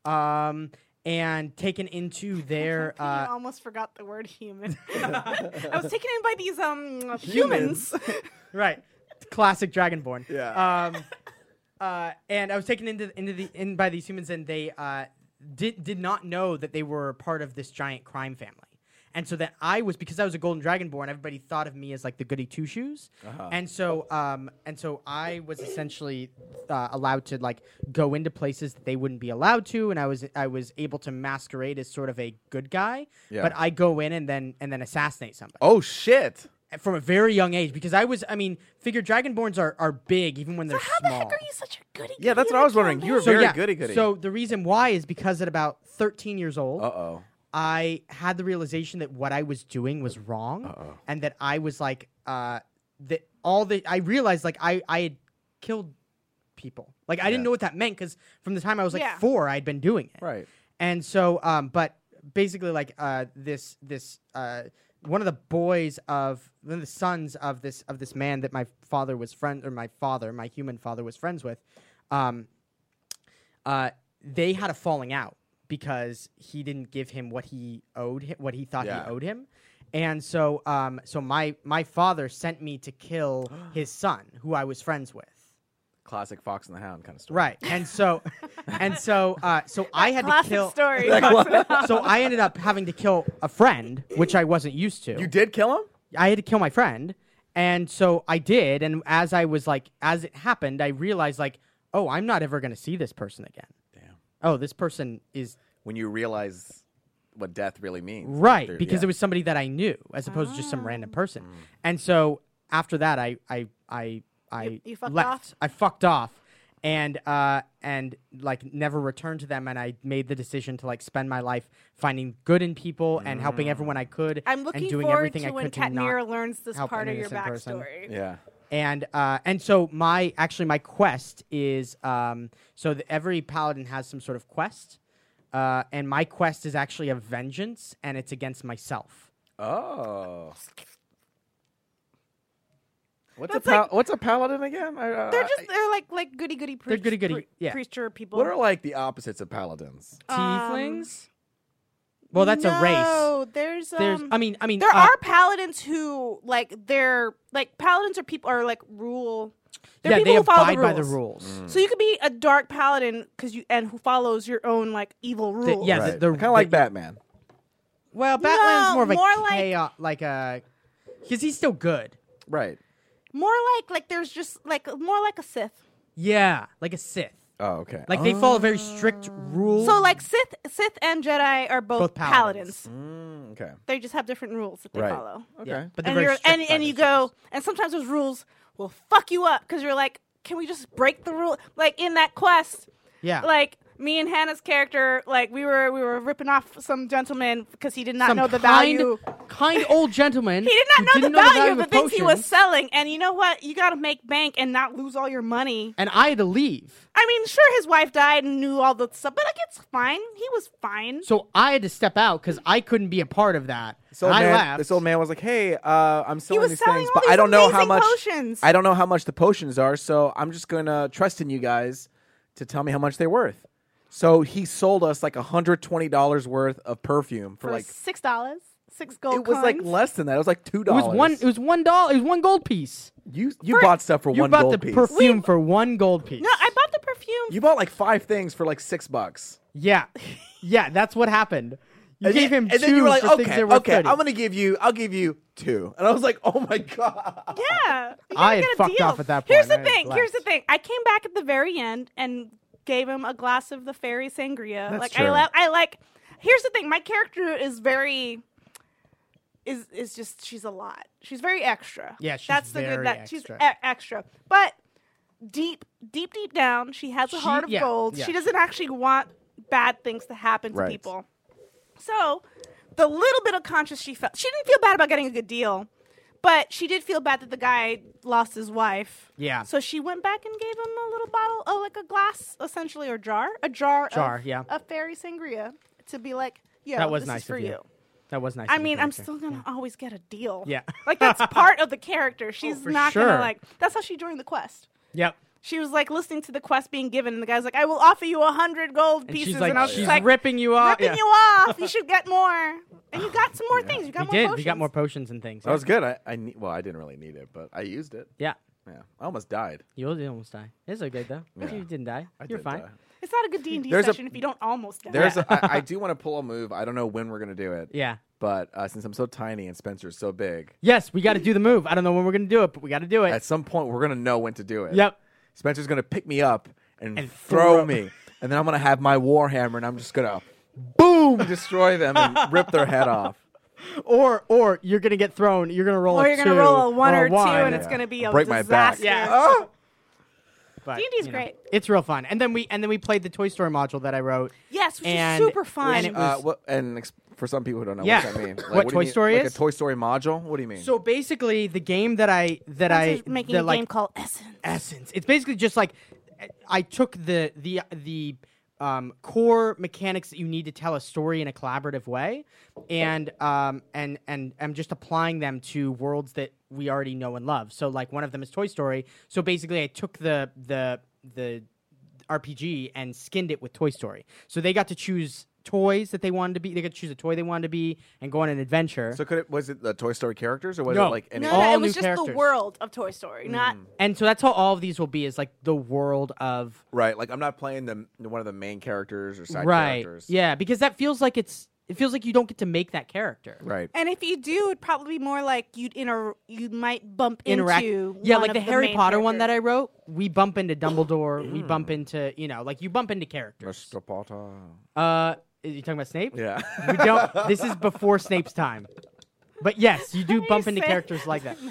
and taken into their. I almost forgot the word human. I was taken in by these humans. Right, classic Dragonborn. Yeah. And I was taken in by these humans, and they did not know that they were part of this giant crime family. And so that because I was a golden dragonborn, everybody thought of me as like the goody two shoes. And so I was essentially allowed to like go into places that they wouldn't be allowed to, and I was able to masquerade as sort of a good guy. Yeah. But I go in and then assassinate somebody Oh, shit. from a very young age, because figure dragonborns are big even when they're How small. the heck are you such a goody? Yeah, that's what I was wondering. You were So very yeah, goody-goody. So the reason why is because at about 13 years old, Uh-oh. I had the realization that what I was doing was wrong, and that I was like, I realized like I had killed people. Like I didn't know what that meant because from the time I was like 4, I'd been doing it. Right. And so, but basically, like this one of the sons of this man that my father was my human father was friends with, they had a falling out because he didn't give him what he thought he owed him. And so my father sent me to kill his son, who I was friends with. Classic Fox and the Hound kind of story. Right. And so I had to Classic kill. story. So I ended up having to kill a friend, which I wasn't used to. You did kill him? I had to kill my friend, and so I did. And as it happened, I realized like, oh, I'm not ever going to see this person again. Damn. Oh, this person is When you realize what death really means. right There- because yeah. it was somebody that I knew as opposed to just some random person. And so after that, I You fucked left. off? I fucked off. And like never returned to them, and I made the decision to like spend my life finding good in people and helping everyone I could. I'm looking and doing forward everything to I when could to Katmira not learns this help part an of your innocent person. backstory. Yeah. And so my quest is every paladin has some sort of quest, and my quest is actually a vengeance, and it's against myself. Oh. What's That's what's a paladin again? They're like goody goody They're goody-goody, yeah. preacher people. What are like the opposites of paladins? Tieflings. Well, that's a race. No, there's There's, I mean, there are paladins who like they're like paladins are people are like rule. They're yeah, people they who follow abide by the rules. rules. So you could be a dark paladin who follows your own like evil rules. yeah, Right. the- Kind of like Batman. Well, Batman's more of a more like- chaos, because he's still good. Right. More like there's just like more like a Sith. Yeah, like a Sith. Oh, okay. Like they follow very strict rules. So like Sith and Jedi are both paladins. paladins. Okay. They just have different rules that they Right. follow. Okay. Yeah, but they're And very you're strict by and you those go rules. and sometimes those rules will fuck you up because you're like, can we just break the rule? Like in that quest, Yeah. like me and Hannah's character, like we were ripping off some gentleman because he did not Some know the kind- value. kind old gentleman. He did who not know didn't the value of the things potions, he was selling. And you know what? You got to make bank and not lose all your money. and I had to leave. I mean, sure, his wife died and knew all the stuff, but like, it's fine. He was fine. So I had to step out because I couldn't be a part of that. This old, And I man, left. this old man was like, "Hey, I'm selling was these selling things, all but these I don't know how amazing much. potions. I don't know how much the potions are, so I'm just gonna trust in you guys to tell me how much they're worth." So he sold us like $120 worth of perfume for like $6, 6 gold it was coins. like less than that. It was like $2. It was $1. It was $1. It was $1 gold piece. You bought stuff for You one bought gold the piece. perfume for $1 gold piece. No, I bought the perfume. You bought like 5 things for like $6. Yeah, yeah, that's what happened. You And gave then, him and 2 then you were like, for things okay, that were okay, 30. I'll give you 2. And I was like, oh my god. Yeah, you I gotta had get a fucked deal. off at that Here's point. the I thing. had Here's the left. thing. I came back at the very end and gave him a glass of the fairy sangria. That's like true. I like. Here's the thing. My character is very. Is just she's a lot. She's very extra. Yeah, she's that's the very good. That she's extra. extra, but deep down, she has a She- heart of yeah, gold. yeah. She doesn't actually want bad things to happen to Right. people. So, the little bit of conscience she felt, she didn't feel bad about getting a good deal, but she did feel bad that the guy lost his wife. Yeah. So she went back and gave him a little bottle, like a glass, essentially, or a jar of, yeah. of fairy sangria to be like, yo, That was this nice is for of you. you. That was nice. I of the mean, I'm character. still gonna always get a deal. Yeah. Like that's part of the character. She's for not sure. gonna that's how she joined the quest. Yep. She was like listening to the quest being given, and the guy's like, "I will offer you 100 gold And pieces." she's like, and I was she's just like, ripping you off. ripping Yeah. you off. You should get more. And you got some more things. You got We more did. potions. We got more potions and things. That was good. I didn't really need it, but I used it. Yeah. Yeah. I almost died. You almost die. It's okay though. Yeah. You didn't die. I You're did fine. die. It's not a good D&D There's a- session if you don't almost die. There's I do want to pull a move. I don't know when we're going to do it. Yeah. But since I'm so tiny and Spencer's so big, Yes, we got to do the move. I don't know when we're gonna do it, but we got to do it. at some point we're going to know when to do it. Yep. Spencer's going to pick me up and And throw throw- me. And then I'm going to have my warhammer and I'm just going to boom destroy them and rip their head off. Or you're gonna get thrown. You're gonna roll. or a you're gonna 2 roll a 1 or 2, one. and it's Yeah. gonna be a Break my back. disaster. Yeah. Oh! But, D&D's you know, great. It's real fun. And then we played the Toy Story module that I wrote. Yes, which And- is super fun. and it was- For some people who don't know Yeah. what that means. What do Toy you mean? Story like is? a Toy Story module? What do you mean? So basically, the game that I Spencer's making a like, game called Essence. Essence. It's basically just like I took the core mechanics that you need to tell a story in a collaborative way, and I'm just applying them to worlds that we already know and love. So like one of them is Toy Story. So basically, I took the RPG and skinned it with Toy Story. So they got to choose toys that they wanted to be. They got to choose a toy they wanted to be and go on an adventure. So was it the Toy Story characters or was No. it like any? No, all it was new just characters. the world of Toy Story, not And so that's how all of these will be, is like the world of Right, like I'm not playing one of the main characters or side right. characters. Yeah, because that feels like it feels like you don't get to make that character. Right. And if you do, it'd probably be more like you might bump Interact. into Yeah, one like of the Harry main Potter one that characters. I wrote, we bump into Dumbledore, we bump into, like you bump into characters. Mr. Potter. Is you talking about Snape? Yeah. We don't this is before Snape's time. But yes, you do you bump into say- characters like that.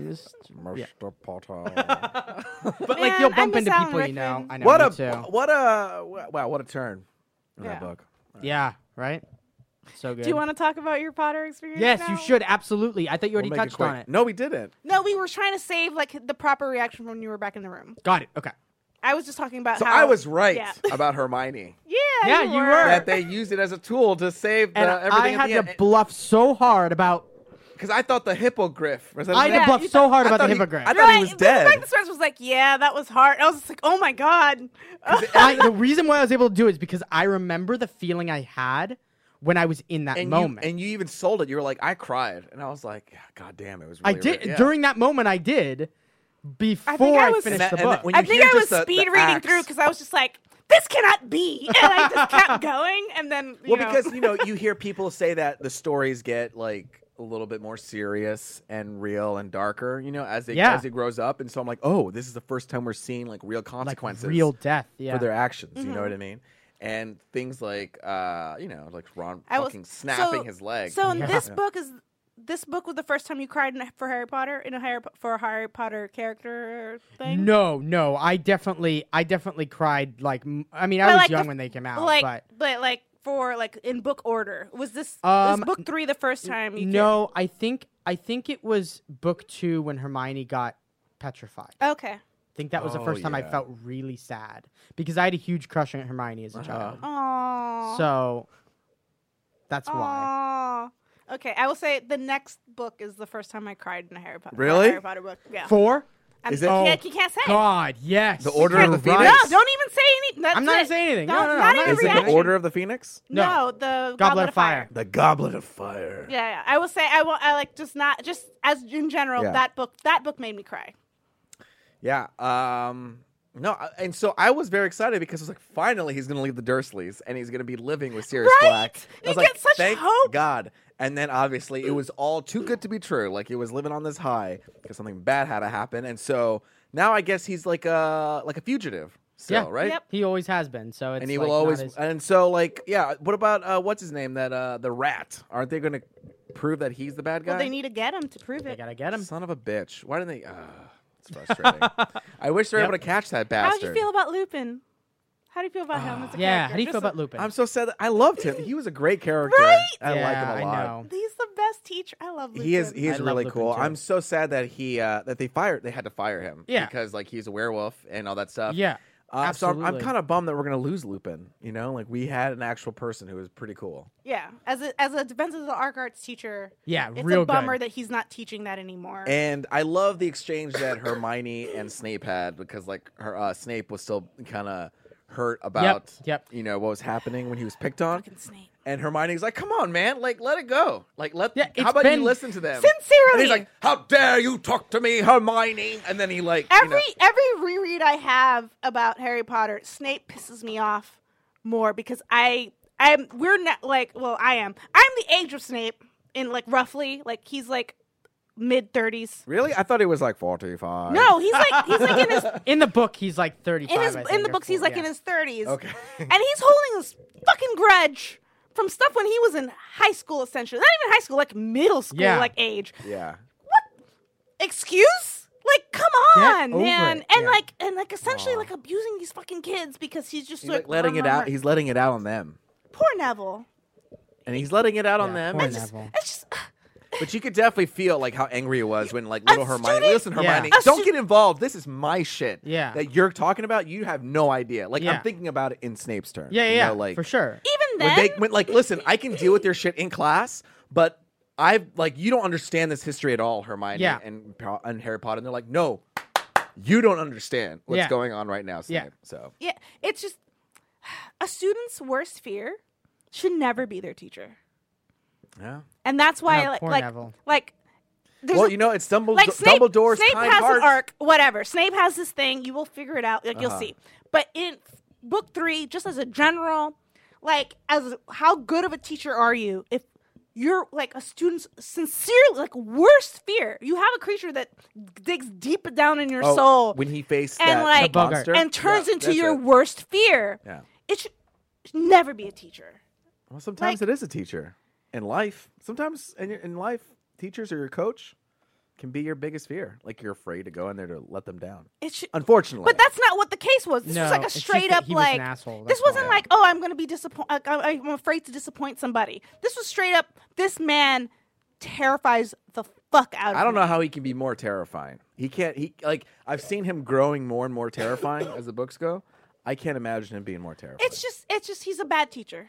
Mr. Potter. But like Man, you'll I bump miss into Alan people you know. Rickman. I know what me a too. wow, what a turn in Yeah. that book. Yeah, right? So good. Do you want to talk about your Potter experience? Yes, now? you should absolutely. I thought you already We'll make it touched quick. on it. No, we didn't. No, we were trying to save like the proper reaction when you were back in the room. Got it. Okay. I was just talking about So how I was right Yeah, about Hermione. Yeah, you were. That they used it as a tool to save And everything I at had the to end. bluff so hard about Because I thought the hippogriff. Was that I his had name? to bluff you so hard I about the thought he- hippogriff. I thought he was dead. The Spencer was like, "Yeah, that was hard." I was just like, "Oh my god." The reason why I was able to do it is because I remember the feeling I had when I was in that and moment. you even sold it. You were like, I cried, and I was like, God damn, it was. I Really did yeah. during that moment. I did before I I, was- finished And the that- and book. that- when I you think hear I was just the speed reading axe- through because I was just like, "This cannot be," and I just kept going. And then, you know. Because you hear people say that the stories get like a little bit more serious and real and darker, as it grows up. And so I'm like, oh, this is the first time we're seeing like real like consequences, real death. Yeah. for their actions. Mm-hmm. You know what I mean? And things like, like Ron I was- fucking snapping so- his leg. So in Yeah. this book was the first time you cried for Harry Potter for a Harry Potter character thing. No, I definitely cried. Like, I mean, I But was like young the- when they came out, like, but but like for like in book order? Was this book 3 the first time? No, I think it was book 2 when Hermione got petrified. Okay. I think that was the first time I felt really sad because I had a huge crush on Hermione as a child. Aww. So that's why. Okay, I will say the next book is the first time I cried in a Harry Potter. Really? Harry Potter book. Yeah. 4? Is it? You can't say. God, yes. The Order of the Phoenix? No, don't even say anything. That's I'm not it. saying anything. No, Not I'm even Is it reaction. the Order of the Phoenix? No, the Goblet of Fire. The Goblet of Fire. Yeah. I will say I like just as in general Yeah. that book made me cry. Yeah. No, and so I was very excited because I was like, finally, he's going to leave the Dursleys and he's going to be living with Sirius Right? Black. I You was like, get such thank hope. God. And then obviously it was all too good to be true. Like he was living on this high because something bad had to happen, and so now I guess he's like a fugitive. Still, Yeah. right? Yep. He always has been. So it's And he like will always. not as- And so, like, yeah. What about what's his name? That the rat. Aren't they going to prove that he's the bad guy? Well, they need to get him to prove They it. gotta get him. Son of a bitch. Why didn't they? It's frustrating. I wish they were Yep. able to catch that How bastard. do you feel about Lupin? How do you feel about him as a Yeah. character? How do you Just feel about Lupin? I'm so sad. I loved him. He was a great character. Right? I like him a I lot. know. He's the best teacher. I love Lupin. He is I love really Lupin, cool. too. I'm so sad that they had to fire him. Yeah. Because like he's a werewolf and all that stuff. Yeah. So I'm absolutely. kind of bummed that we're gonna lose Lupin. You know, like we had an actual person who was pretty cool. Yeah, as a Defense of the Arts teacher. Yeah, it's real a bummer good. that he's not teaching that anymore. And I love the exchange that Hermione and Snape had because like her Snape was still kind of hurt about Yep. you know what was happening when he was picked on. Fucking Snape. And Hermione's like, "Come on, man! Like, let it go. Like, Yeah, it's how about been- you listen to them?" Sincerely. And he's like, "How dare you talk to me, Hermione?" And then he like, Every reread I have about Harry Potter, Snape pisses me off more because we're not like, well, I am. I'm the age of Snape in like roughly like he's like mid-30s. really? I thought he was like 45. No, he's like in his In the book, he's like 35. I in think, the or books he's 40, like in yeah. his 30s. Okay. And he's holding this fucking grudge from stuff when he was in high school, essentially. Not even high school, like middle school, Yeah. like age. Yeah. Excuse? Like, come Get on, over man. it. And Yeah. like essentially like abusing these fucking kids because he's just He's like like letting it out. He's letting it out on them, Poor Neville. and he's letting it out on Yeah, them. poor It's just- Neville. It's just But you could definitely feel like how angry he was when like little Hermione. student- Listen, Hermione, Yeah. don't get involved. This is my shit. Yeah. That you're talking about. You have no idea. Like Yeah. I'm thinking about it in Snape's turn. Yeah, you yeah, know, like for sure. even when then. like listen, I can deal with their shit in class, but you don't understand this history at all, Hermione Yeah. and Harry Potter. And they're like, no, you don't understand what's Yeah. going on right now, Snape. Yeah. So Yeah, it's just a student's worst fear should never be their teacher. yeah. And that's why No, poor Neville. like there's Well, a- you know, it's like Snape, Dumbledore's Snape kind has heart. an arc, whatever. Snape has this thing. You will figure it out. Like you'll Uh-huh. see. But in book 3, just as a general, like as how good of a teacher are you if you're like a student's sincerely like worst fear? You have a creature that digs deep down in your Oh, soul when he faced and that like The monster and turns Yeah, into that's your it. worst fear. Yeah. It should never be a teacher. Well, sometimes like- it is a teacher in life. Sometimes in life, teachers or your coach can be your biggest fear. Like you're afraid to go in there to let them down. It should. Unfortunately, But that's not what the case was. This No, was like a it's just straight that up he was an like asshole, this that's wasn't all. like, oh, I'm going to be disappointed. I'm afraid to disappoint somebody. This was straight up. This man terrifies the fuck out of me. I don't know how he can be more terrifying. He can't. He like I've seen him growing more and more terrifying as the books go. I can't imagine him being more terrifying. It's just he's a bad teacher.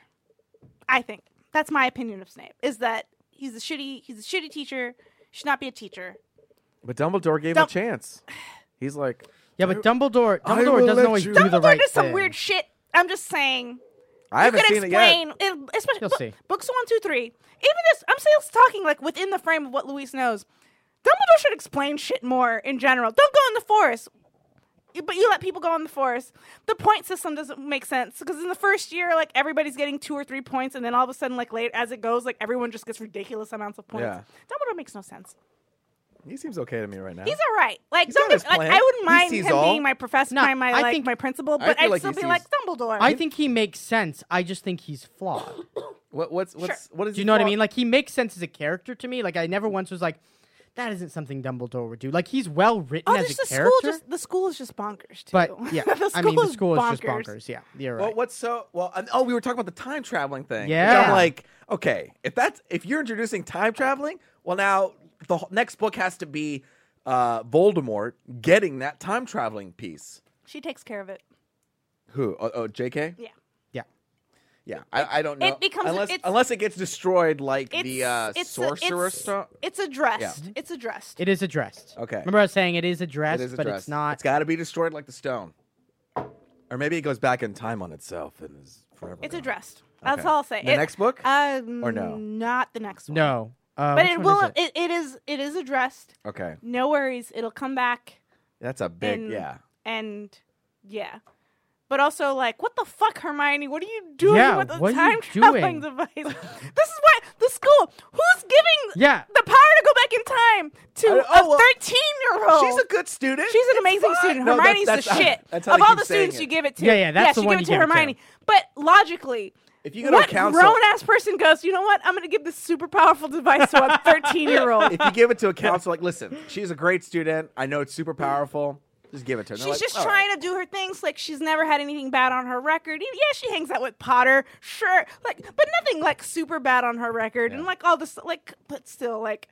I think that's my opinion of Snape. Is that he's a shitty teacher. Should not be a teacher. But Dumbledore gave him a Dumb- chance. He's like, Yeah, but Dumbledore will doesn't let always you- do the Dumbledore right does some thing. weird shit. I'm just saying. I haven't you could seen it yet. explain, especially You'll see. books 1, 2, 3. Even this, I'm still talking like within the frame of what Luis knows. Dumbledore should explain shit more in general. Don't go in the forest, but you let people go in the forest. The point system doesn't make sense because in the first year, like everybody's getting 2 or 3 points, and then all of a sudden, like later as it goes, like everyone just gets ridiculous amounts of points. Yeah. Dumbledore makes no sense. He seems okay to me right now. He's all right. Like, He's don't got his get, like plan. I wouldn't He mind sees him all. being my professor, No, my I like think- my principal, I but feel I'd like still he be sees- like Dumbledore. I think he makes sense. I just think he's flawed. What is? Sure. What is? Do you know what I mean? Like he makes sense as a character to me. Like I never once was like, that isn't something Dumbledore would do. Like, he's well written Oh, as there's a the character. school. The school is just bonkers too. But yeah, the I mean, the school is just bonkers. bonkers. Yeah, you're Well, right. what's so well? Oh, we were talking about the time traveling thing. which Yeah. I'm like, okay, if you're introducing time traveling, well, now the next book has to be Voldemort getting that time traveling piece. She takes care of it. Who? Oh, J.K. Yeah. Yeah. Yeah, I don't know. It becomes unless it gets destroyed like It's the Sorcerer's Stone. It's addressed. Yeah. It's addressed. It is addressed. Okay. Remember I was saying it is addressed, It is but addressed. it's not. It's got to be destroyed like the stone, or maybe it goes back in time on itself and is forever. It's gone. addressed. That's Okay. all I'll say. The next book? Or no? Not the next one. No. But which it one will. is it? It is addressed. Okay, No worries. It'll come back. that's a big And- yeah. And yeah. But also, like, what the fuck, Hermione? What are you doing Yeah, with the what are you time traveling doing? device? This is why the school. Who's giving Yeah. the power to go back in time to well, a 13-year-old? She's a good student. She's an It's amazing fine. student. No, Hermione's that's the shit. That's how Of they all keep the saying students it. you give it to. Yeah, that's the you one give you it to give it to. Hermione. But logically, If you go to a what council, grown-ass person goes, you know what? I'm going to give this super powerful device to a 13-year-old. if you give it to a council, like, listen, she's a great student. I know it's super powerful. Just give it to her. And they're She's like, just all trying right. to do her things. Like, she's never had anything bad on her record. Yeah, she hangs out with Potter, sure. Like, but nothing like super bad on her record. And like all this, like, but still, like,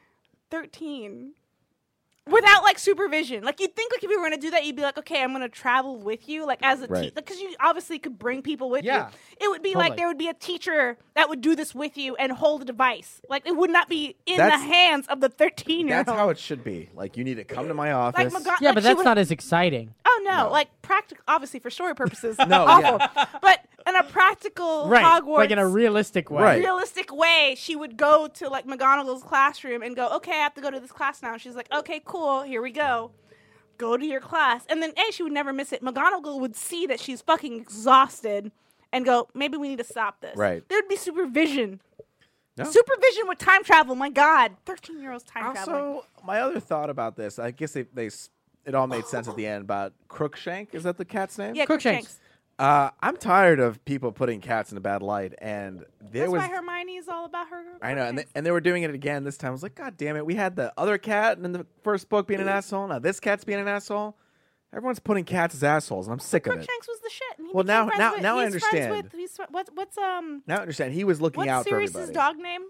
13. Without like supervision, like you'd think, like if you were going to do that, you'd be like, okay, I'm going to travel with you, like as a Right. teacher, because you obviously could bring people with Yeah, you. It would be totally. like there would be a teacher that would do this with you and hold a device. Like it would not be in That's- the hands of the 13-year-old. That's how it should be. Like, you need to come to my office. Yeah, like, but she that's would- not as exciting. Oh no, No. like practical, obviously for story purposes, No, awful. yeah. But in a practical Right. Hogwarts, Like in a realistic way. Right. realistic way, she would go to like McGonagall's classroom and go, okay, I have to go to this class now. She's like, okay, cool, here we go. Go to your class. And then she would never miss it. McGonagall would see that she's fucking exhausted and go, maybe we need to stop this. Right. There'd be supervision. No. Supervision with time travel. My God. 13-year-olds time traveling. Also, my other thought about this, I guess it all made sense at the end about Crookshank. Is that the cat's name? Yeah, Crookshanks. Crookshanks. I'm tired of people putting cats in a bad light, and there That's was. why Hermione is all about her. I know, and Crookshanks. they were doing it again this time. I was like, God damn it! We had the other cat in the first book being an asshole. Now this cat's being an asshole. Everyone's putting cats as assholes, and I'm sick of it. Crookshanks was the shit. And he Well, became now- friends now- with- now I he's friends understand. with- he's fr- what's Now I understand. He was looking out what's for Sirius's everybody. dog name?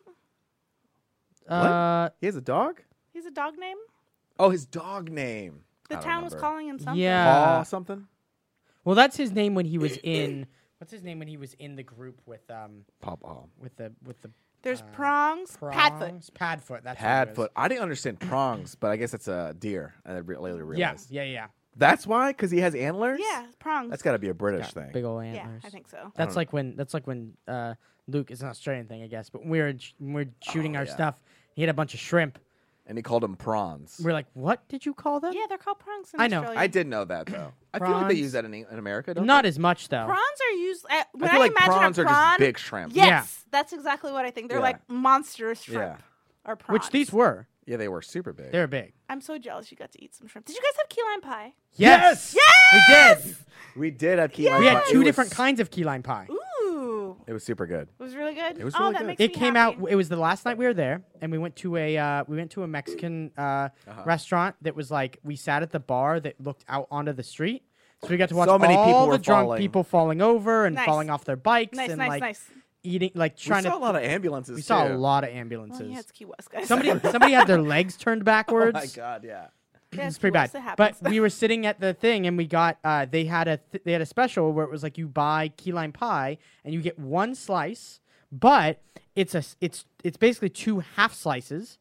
He has a dog? He's a dog name. Oh, his dog name. The I don't town was remember. calling him something. Yeah. Paul something. Well, that's his name when he was in. What's his name when he was in the group with Paul. with the There's prongs, Padfoot. prongs? Padfoot. That's Padfoot. I didn't understand prongs, but I guess it's a deer. And I later Yeah, realized. yeah. That's why? Because he has antlers? Yeah, prongs. That's got to be a British Got thing. big old yeah, antlers. I think so. That's like when Luke. It's an Australian thing, I guess. But when we were shooting our yeah. stuff, he had a bunch of shrimp. And he called them prawns. We're like, what did you call them? Yeah, they're called prongs in I know. Australia. I did know that, though. I feel like they Prawns. use that in America, don't Not as much though. Prawns are used. When I feel like imagine prawns a are prawn, just big shrimp. Yes, that's exactly what I think. They're Yeah. like monstrous shrimp Yeah. or prawns. Which these were. Yeah, they were super big. They were big. I'm so jealous you got to eat some shrimp. Did you guys have key lime pie? Yes. We did. We did have key lime We had pie. two It different was- kinds of key lime pie. Ooh, It was super good. it was really good. It was oh, really that good. makes It me came happy. out. It was the last night we were there, and we went to a Mexican restaurant that was like we sat at the bar that looked out onto the street, so we got to watch So many all people the were drunk falling. people falling over and Nice. falling off their bikes Nice, and nice, like nice. eating, like We trying saw a to. lot of ambulances, We saw too. a lot of Well, ambulances. yeah, it's Key West, guys. somebody had their legs turned backwards. Oh, my God, yeah. Yeah, It's pretty Key West, bad. it happens. But we were sitting at the thing, and we got they had a special where it was like you buy key lime pie and you get one slice, but it's basically two half slices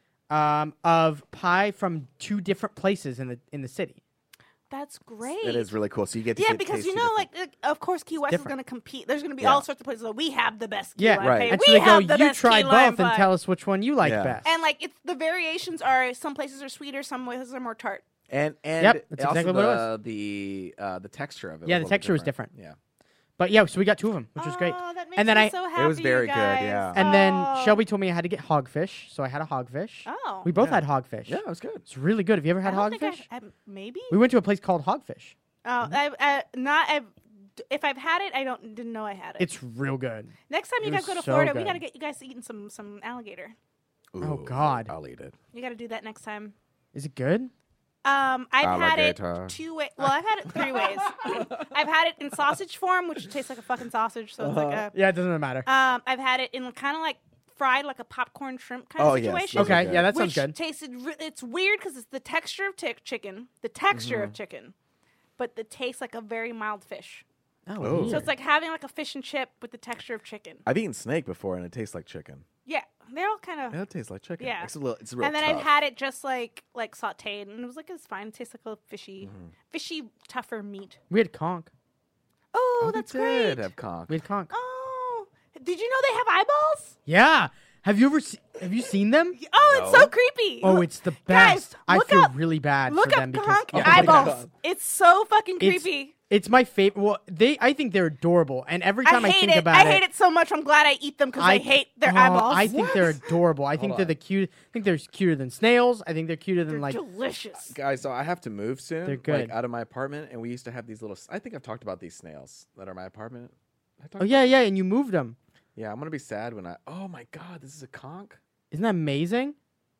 of pie from two different places in the city. That's great. It is really cool. So you get to Yeah, taste because you two know, different- like, of course, Key West is different. going to compete. There's going to be Yeah. all sorts of places that we have the best key Yeah, lime right. pie. And so We they go, have the you best try key lime both and pie." tell us which one you like Yeah. best. And like, it's the variations are some places are sweeter, some places are more tart. And Yep, that's also exactly what it the texture of it. Yeah, was the a little texture was different. different. But yeah, so we got two of them, which was great. Oh, that makes And then me I- so It happy. was very you good, guys. yeah. And then Oh. Shelby told me I had to get hogfish, so I had a hogfish. Oh. We both Yeah. had hogfish. Yeah, it was good. It's really good. Have you ever I had don't think hogfish? maybe. We went to a place called Hogfish. Oh, if I've had it, didn't know I had it. It's real good. Next time you it guys was go to so Florida, we good. got to get you guys eating some alligator. Oh, God. I'll eat it. You got to do that next time. Is it good? I've had it Alligator. 2 ways. Well, I've had it 3 ways. I've had it in sausage form, which tastes like a fucking sausage. So it's like a. Yeah, it doesn't matter. I've had it in kind of like fried, like a popcorn shrimp kind of Oh, yes. situation. Okay. Okay, yeah, that sounds Which good. tasted. It's weird because it's the texture of chicken, the texture Mm-hmm. of chicken, but it tastes like a very mild fish. Oh, Oh. So it's like having like a fish and chip with the texture of chicken. I've eaten snake before, and it tastes like chicken. Yeah, they're all kind of. Yeah, it tastes like chicken. Yeah. It's a real And then tough. I've had it just like sautéed, and it was like it's fine. It tastes like a fishy, Mm-hmm. fishy, tougher meat. We had conch. Oh, Oh, that's we did great. have conch. We had conch. Oh, did you know they have eyeballs? Yeah. Have you seen them? Oh, it's No. so creepy. Oh, Look- it's the Guys, best. I look feel up- really bad Look for them up because conch oh my eyeballs. God. It's so fucking It's- creepy. It's my favorite. Well, I think they're adorable, and every time I hate think it. about I hate it so much. I'm glad I eat them because I hate their eyeballs. I think they're adorable. I think Hold they're on. the cute. I think they're cuter than snails. I think they're cuter than They're like. delicious. Guys, so I have to move soon. They're good. Like, out of my apartment, and we used to have these little. I think I've talked about these snails that are in my apartment. I talked Oh yeah, yeah, and you moved them. Yeah, I'm gonna be sad when I. Oh my God, this is a conch. Isn't that amazing?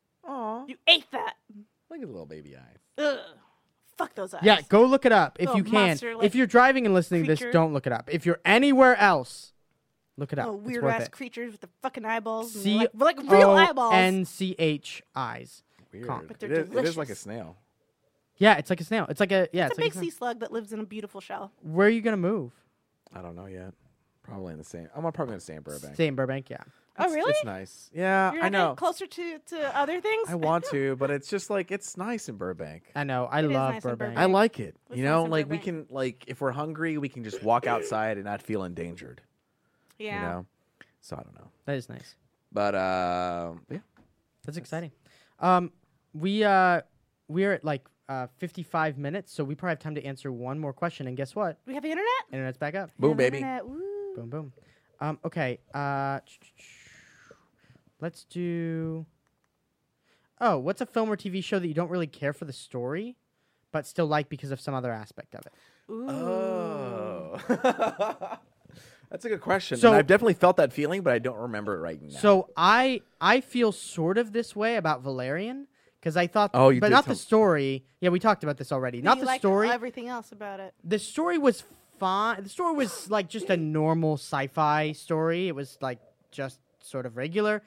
Aw, You ate that. look at the little baby eyes. Ugh. Fuck those eyes. Yeah, go look it up if Little you can. monster-like If you're driving and listening to creature. this, don't look it up. If you're anywhere else, look it up. Oh, It's weird worth ass it. creatures with the fucking eyeballs. and C like real eyeballs. CONCH eyes. Weird. Conch. But they're It is like a delicious. snail. Yeah, it's like a snail. It's like a yeah. It's a like big sea slug that lives in a beautiful shell. Where are you gonna move? I don't know yet. Probably in the same. I'm probably in the same Burbank. Stay in Burbank. Yeah. Oh, really? It's nice. Yeah, You're I not know. getting closer to other things? I want to, but it's just like it's nice in Burbank. I know. I It is love nice in Burbank. I like it. It's You nice know, in like we Burbank. can like if we're hungry, we can just walk outside and not feel endangered. Yeah. You know. So I don't know. That is nice. But yeah. That's exciting. We are at like 55 minutes, so we probably have time to answer one more question. And guess what? We have the internet? Internet's back up. Boom, Yeah, baby. internet. Woo. Boom, boom. Okay. Let's do. Oh, what's a film or TV show that you don't really care for the story, but still like because of some other aspect of it? Ooh. Oh. That's a good question. So- And I've definitely felt that feeling, but I don't remember it right now. So I feel sort of this way about Valerian because I thought, Oh, you but did not tell the me. story. Yeah, we talked about this already. Not You the liked story. Everything else about it. The story was fine. The story was like just a normal sci-fi story. It was like just sort of regular.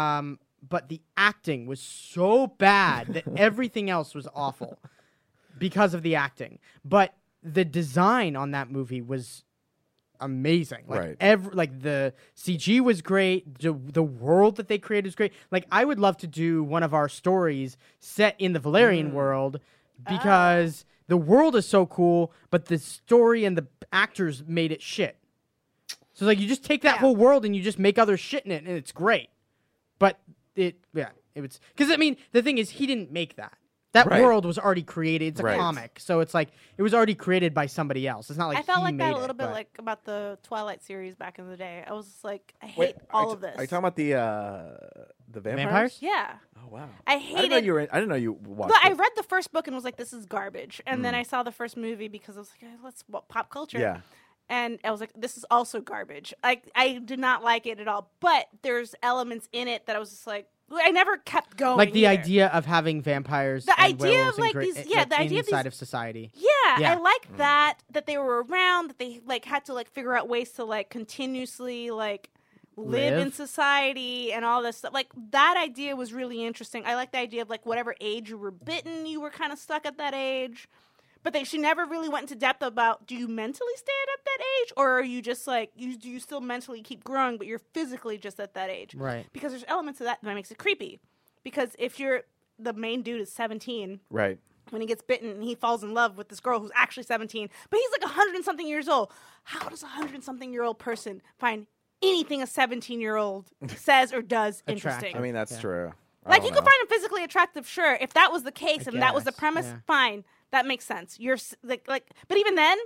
But the acting was so bad that everything else was awful because of the acting. But the design on that movie was amazing. Like Right. like the CG was great. The world that they created was great. Like I would love to do one of our stories set in the Valerian world because the world is so cool, but the story and the actors made it shit. So like you just take that Yeah. whole world and you just make other shit in it and it's great. But it was because I mean the thing is he didn't make that. That Right. world was already created. It's a Right. comic, so it's like it was already created by somebody else. It's not like I felt he like made that a it, little bit but- like about the Twilight series back in the day. I was just like, I hate Wait, all of this. Are you talking about the vampires? Vampires? Yeah. Oh wow. I I didn't know hated you were. I didn't know you watched. But I it. read the first book and was like, this is garbage. And then I saw the first movie because I was like, let's pop culture. Yeah. And I was like, this is also garbage. I did not like it at all. But there's elements in it that I was just like, I never kept going. like the either. idea of having vampires. The and idea werewolves of, like, and these- yeah, the idea of inside these- of society. Yeah, Yeah. I like that they were around, that they like had to like figure out ways to like continuously like live in Live. society and all this stuff. Like that idea was really interesting. I like the idea of like whatever age you were bitten, you were kind of stuck at that age. But she never really went into depth about do you mentally stay at that age or are you just like do you still mentally keep growing but you're physically just at that age? Right. Because there's elements of that makes it creepy. Because if you're the main dude is 17 Right. when he gets bitten and he falls in love with this girl who's actually 17, but he's like 100 and something years old. How does a 100 and something year old person find anything a 17-year-old says or does interesting? I mean, that's Yeah. true. I Like don't you could know. find him physically attractive, sure. If that was the case I and that was the guess, premise, yeah. fine. That makes sense. You're like, but even then,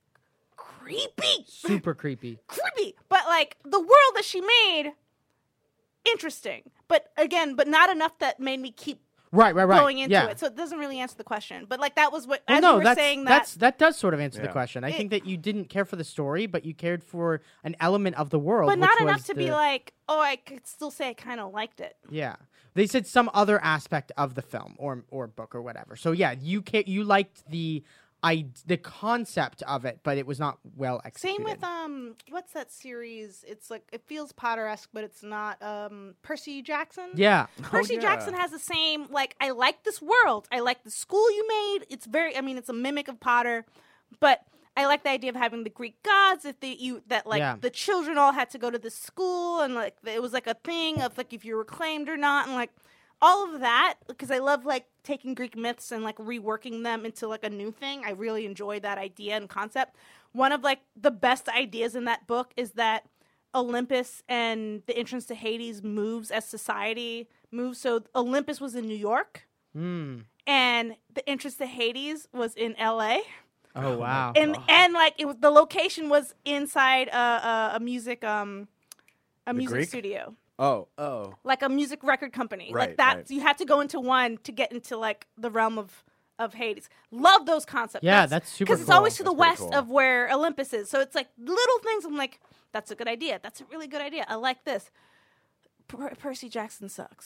creepy, Super creepy. creepy. But like the world that she made, interesting. But again, but not enough that made me keep Right. going into yeah. it. So it doesn't really answer the question. But like that was what Well, as no, you were saying that. that does sort of answer the Yeah. question. I think that you didn't care for the story, but you cared for an element of the world. But which not was enough to be the- like, oh, I could still say I kind of liked it. Yeah, they said some other aspect of the film or book or whatever. So yeah, you liked the concept of it, but it was not well executed. Same with what's that series? It's like it feels Potter-esque, but it's not. Percy Jackson. Yeah, Percy yeah. Jackson has the same, like, I like this world. I like the school you made. It's very, I mean, it's a mimic of Potter, but I like the idea of having the Greek gods. Yeah. The children all had to go to this school, and like it was like a thing of like if you were claimed or not, and like all of that, because I love like taking Greek myths and like reworking them into like a new thing. I really enjoy that idea and concept. One of like the best ideas in that book is that Olympus and the entrance to Hades moves as society moves. So Olympus was in New York, and the entrance to Hades was in LA. Oh wow. And like it was, the location was inside a music Greek? studio, Oh. like a music record company, like Right, that. right. So you had to go into one to get into like the realm of Hades. Love those concepts. Yeah, that's super because it's cool. always to the That's pretty west cool. of where Olympus is. So it's like little things. I'm like, that's a good idea. That's a really good idea. I like this. Percy Jackson sucks.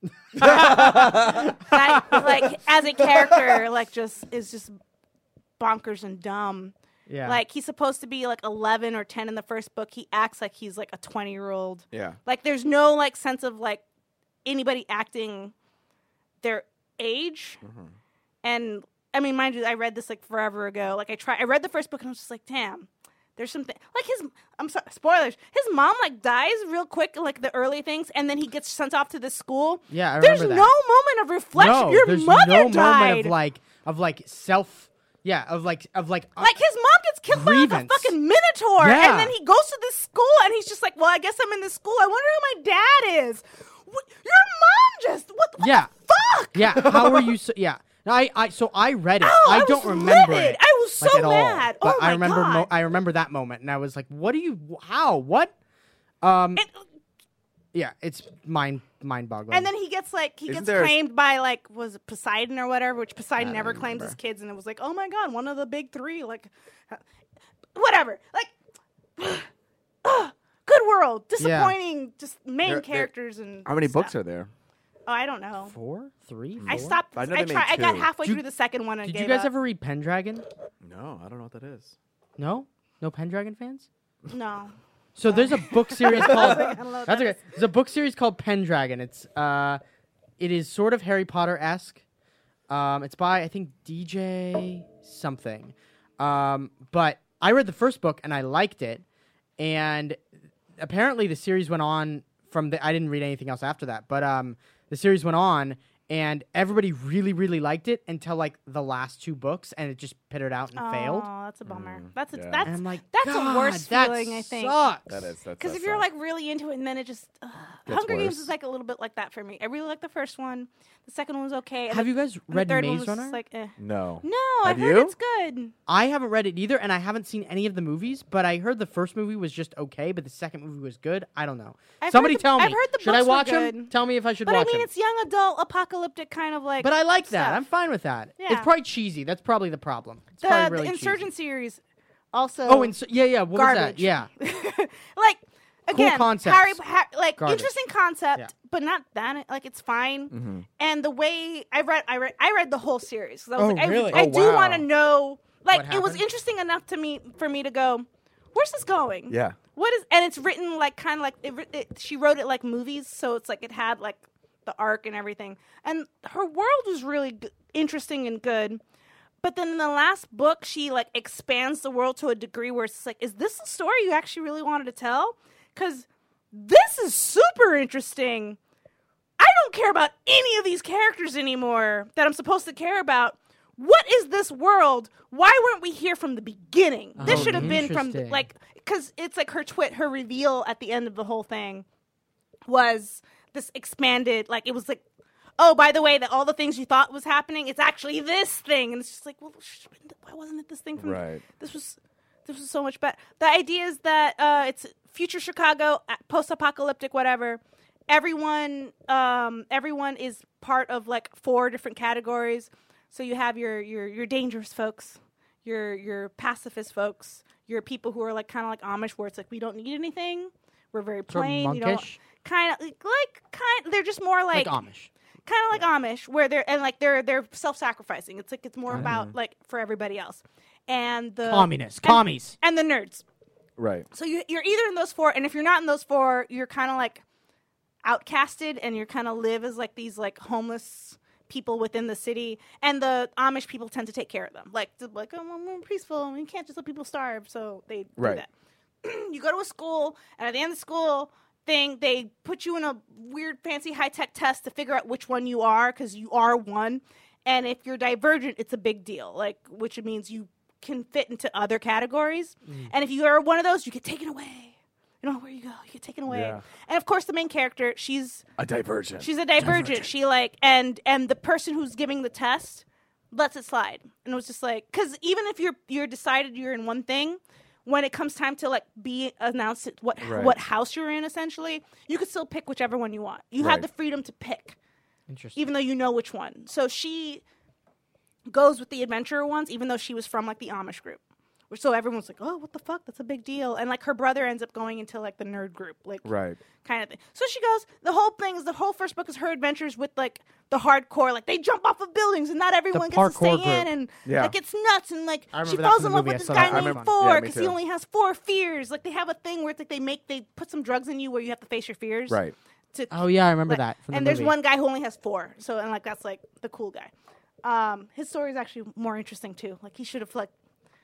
That, like as a character, like is just bonkers and dumb. Yeah. Like he's supposed to be like 11 or 10 in the first book. He acts like he's like a 20-year-old. Yeah. Like there's no like sense of like anybody acting their age. And I mean, mind you, I read this like forever ago. Like I read the first book and I was just like, damn. There's something like I'm sorry, spoilers. His mom like dies real quick in like the early things, and then he gets sent off to this school. Yeah, I There's remember no that. moment of reflection. No, Your there's mother no died. moment of like self. Yeah, of like Like his mom gets killed by like a grievance. fucking minotaur, Yeah. and then he goes to this school, and he's just like, "Well, I guess I'm in this school. I wonder who my dad is." Your mom just what Yeah. the fuck? Yeah, how were you? Yeah, so I read it. Oh, I I don't was remember livid. it. I was so like, at all. mad. But Oh my I remember. God. I remember that moment, and I was like, "What do you? How? What?" Yeah, it's mind-boggling. And then he gets like Isn't there a- claimed by like was it Poseidon or whatever, which Poseidon I never don't claims remember. his kids, and it was like, oh my god, one of the big three, like whatever, like good world, disappointing, just main There- characters and How many stuff. books are there? Oh, I don't know. 4, 3, 4? I stopped. I know I they tried. made I got 2. halfway Did- through the second one and Did gave you guys up. ever read Pendragon? No, I don't know what that is. No Pendragon fans. No. So there's a book series called. I don't know what That's that okay. There's a book series called Pendragon. It is sort of Harry Potter-esque. It's by I think DJ something. But I read the first book and I liked it, and apparently the series went on from the. I didn't read anything else after that, but the series went on. And everybody really, really liked it until like the last 2 books, and it just pittered out and failed. Oh, that's a bummer. That's yeah. that's And I'm like, that's God, a worse that feeling, I think. Sucks. That's Because if you're like really into it and then it just Gets Hunger Games worse. is like a little bit like that for me. I really liked the first one. The second one was okay. And Have the, you guys and the read third one Maze was Runner? just like, eh. No. No, Have I've heard you? it's good. I haven't read it either, and I haven't seen any of the movies. But I heard the first movie was just okay, but the second movie was good. I don't know. Somebody tell me. I've heard the Should I books were watch them? good. Tell me if I should But watch I mean, them. it's young adult apocalyptic kind of like. But I like that. stuff. I'm fine with that. It's Yeah. probably cheesy. That's probably the problem. It's probably the really Insurgent cheesy. series also. Oh, yeah. What garbage. was that? Yeah. Like again, concepts. like Garbage. interesting concept, Yeah. but not that like it's fine. Mm-hmm. And the way I read the whole series. 'Cause I was Oh, like, really? I Oh, do wow. want to know. Like What it was happened? interesting enough for me to go, where's this going? Yeah. What is? And it's written like kind of like she wrote it like movies, so it's like it had like the arc and everything. And her world was really interesting and good. But then in the last book, she like expands the world to a degree where it's like, is this a story you actually really wanted to tell? Because this is super interesting. I don't care about any of these characters anymore that I'm supposed to care about. What is this world? Why weren't we here from the beginning? This Oh, should have been from interesting. because it's like her reveal at the end of the whole thing was this expanded, like it was like, oh, by the way, that all the things you thought was happening, it's actually this thing, and it's just like, well, why wasn't it this thing from? Right. This was so much better. The idea is that it's future Chicago, post-apocalyptic, whatever, everyone is part of like 4 different categories. So you have your dangerous folks, your pacifist folks, your people who are like kind of like Amish, where it's like we don't need anything, we're very plain, Sort of you know, monkish? they're just more Like Amish. kind of like Amish, where they're self-sacrificing. It's like it's more about like for everybody else, and the Commies. and the nerds. Right. So you're either in those 4, and if you're not in those 4, you're kind of like outcasted, and you kind of live as like these like homeless people within the city. And the Amish people tend to take care of them, like oh, well, we're peaceful, and we can't just let people starve, so they do that. You go to a school, and at the end of the school thing, they put you in a weird, fancy, high-tech test to figure out which one you are, because you are one. And if you're divergent, it's a big deal, like which means you can fit into other categories. And if you are one of those, you get taken away. You know where you go, you get taken away. Yeah. And of course, the main character, she's A divergent. She's a divergent. She like and the person who's giving the test lets it slide. And it was just like, because even if you're decided you're in one thing, when it comes time to like be announced what house you're in, essentially, you could still pick whichever one you want. You have the freedom to pick, Interesting. even though you know which one. So she goes with the adventurer ones, even though she was from like the Amish group. So everyone's like, oh, what the fuck? That's a big deal. And like her brother ends up going into like the nerd group, like kind of thing. So she goes, the whole first book is her adventures with like the hardcore, like they jump off of buildings and not everyone gets to stay in, and like it's nuts, and like she falls in love with this guy named Four because he only has 4 fears. Like they have a thing where it's like they put some drugs in you where you have to face your fears. Right. Oh yeah, I remember that. From And the there's movie. one guy who only has 4. So and like that's like the cool guy. His story is actually more interesting too. Like he should have like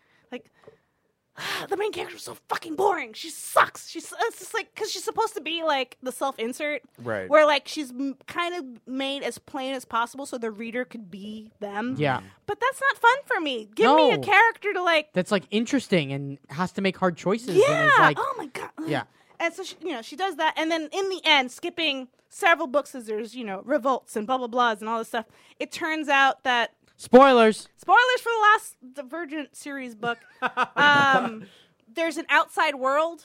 the main character is so fucking boring. She sucks. It's just like because she's supposed to be like the self-insert, Right? Where like she's kind of made as plain as possible so the reader could be them. Yeah. But that's not fun for me. Give me a No. character to like. That's like interesting and has to make hard choices. Yeah. And is like, Oh my god. yeah. And so she does that, and then in the end, skipping several books as there's revolts and blah blah blahs and all this stuff. It turns out that. Spoilers. Spoilers for the last Divergent series book. There's an outside world,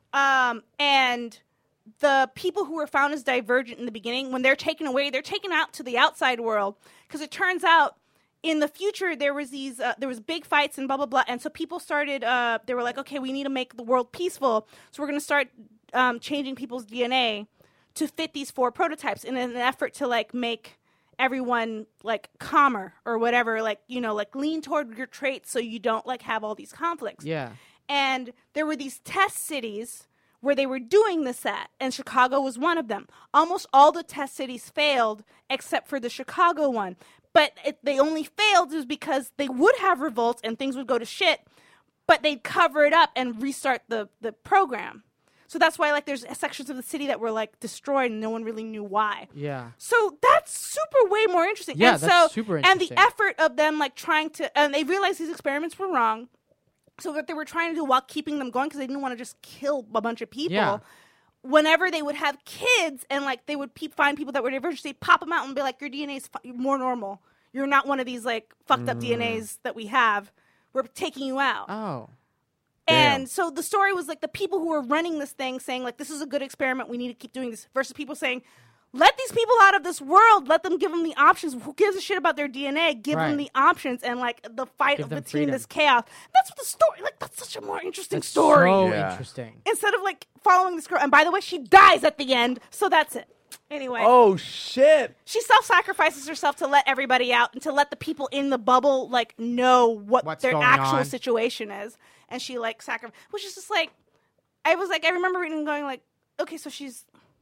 and the people who were found as divergent in the beginning, when they're taken away, they're taken out to the outside world because it turns out in the future there was big fights and blah blah blah, and so people started. They were like, okay, we need to make the world peaceful, so we're going to start changing people's DNA to fit these 4 prototypes in an effort to like make everyone like calmer or whatever, like like lean toward your traits so you don't like have all these conflicts. Yeah. And there were these test cities where they were doing this at, and Chicago was one of them. Almost all the test cities failed except for the Chicago one. But they only failed is because they would have revolts and things would go to shit, but they'd cover it up and restart the program. So that's why like there's sections of the city that were like destroyed and no one really knew why. Yeah. So that's super way more interesting. Yeah, and that's super interesting. And the effort of them like trying to, and they realized these experiments were wrong. So what they were trying to do while keeping them going, because they didn't want to just kill a bunch of people. Yeah. Whenever they would have kids and like they would find people that were divergent, they'd pop them out and be like, your DNA is more normal. You're not one of these like fucked up DNAs that we have. We're taking you out. Oh. And Damn. so the story was like the people who were running this thing saying like, this is a good experiment. We need to keep doing this, versus people saying, let these people out of this world. Let them give them the options. Who gives a shit about their DNA? Give them Right. the options and like the fight Give them between freedom. this chaos. That's what the story, like that's such a more interesting That's story. so Yeah. interesting. Instead of like following this girl. And by the way, she dies at the end. So that's it. Anyway. Oh shit! She self-sacrifices herself to let everybody out and to let the people in the bubble like know what What's their going actual on. situation is, and she like sacrifices, which is just like, I remember reading and going like, okay, so she's,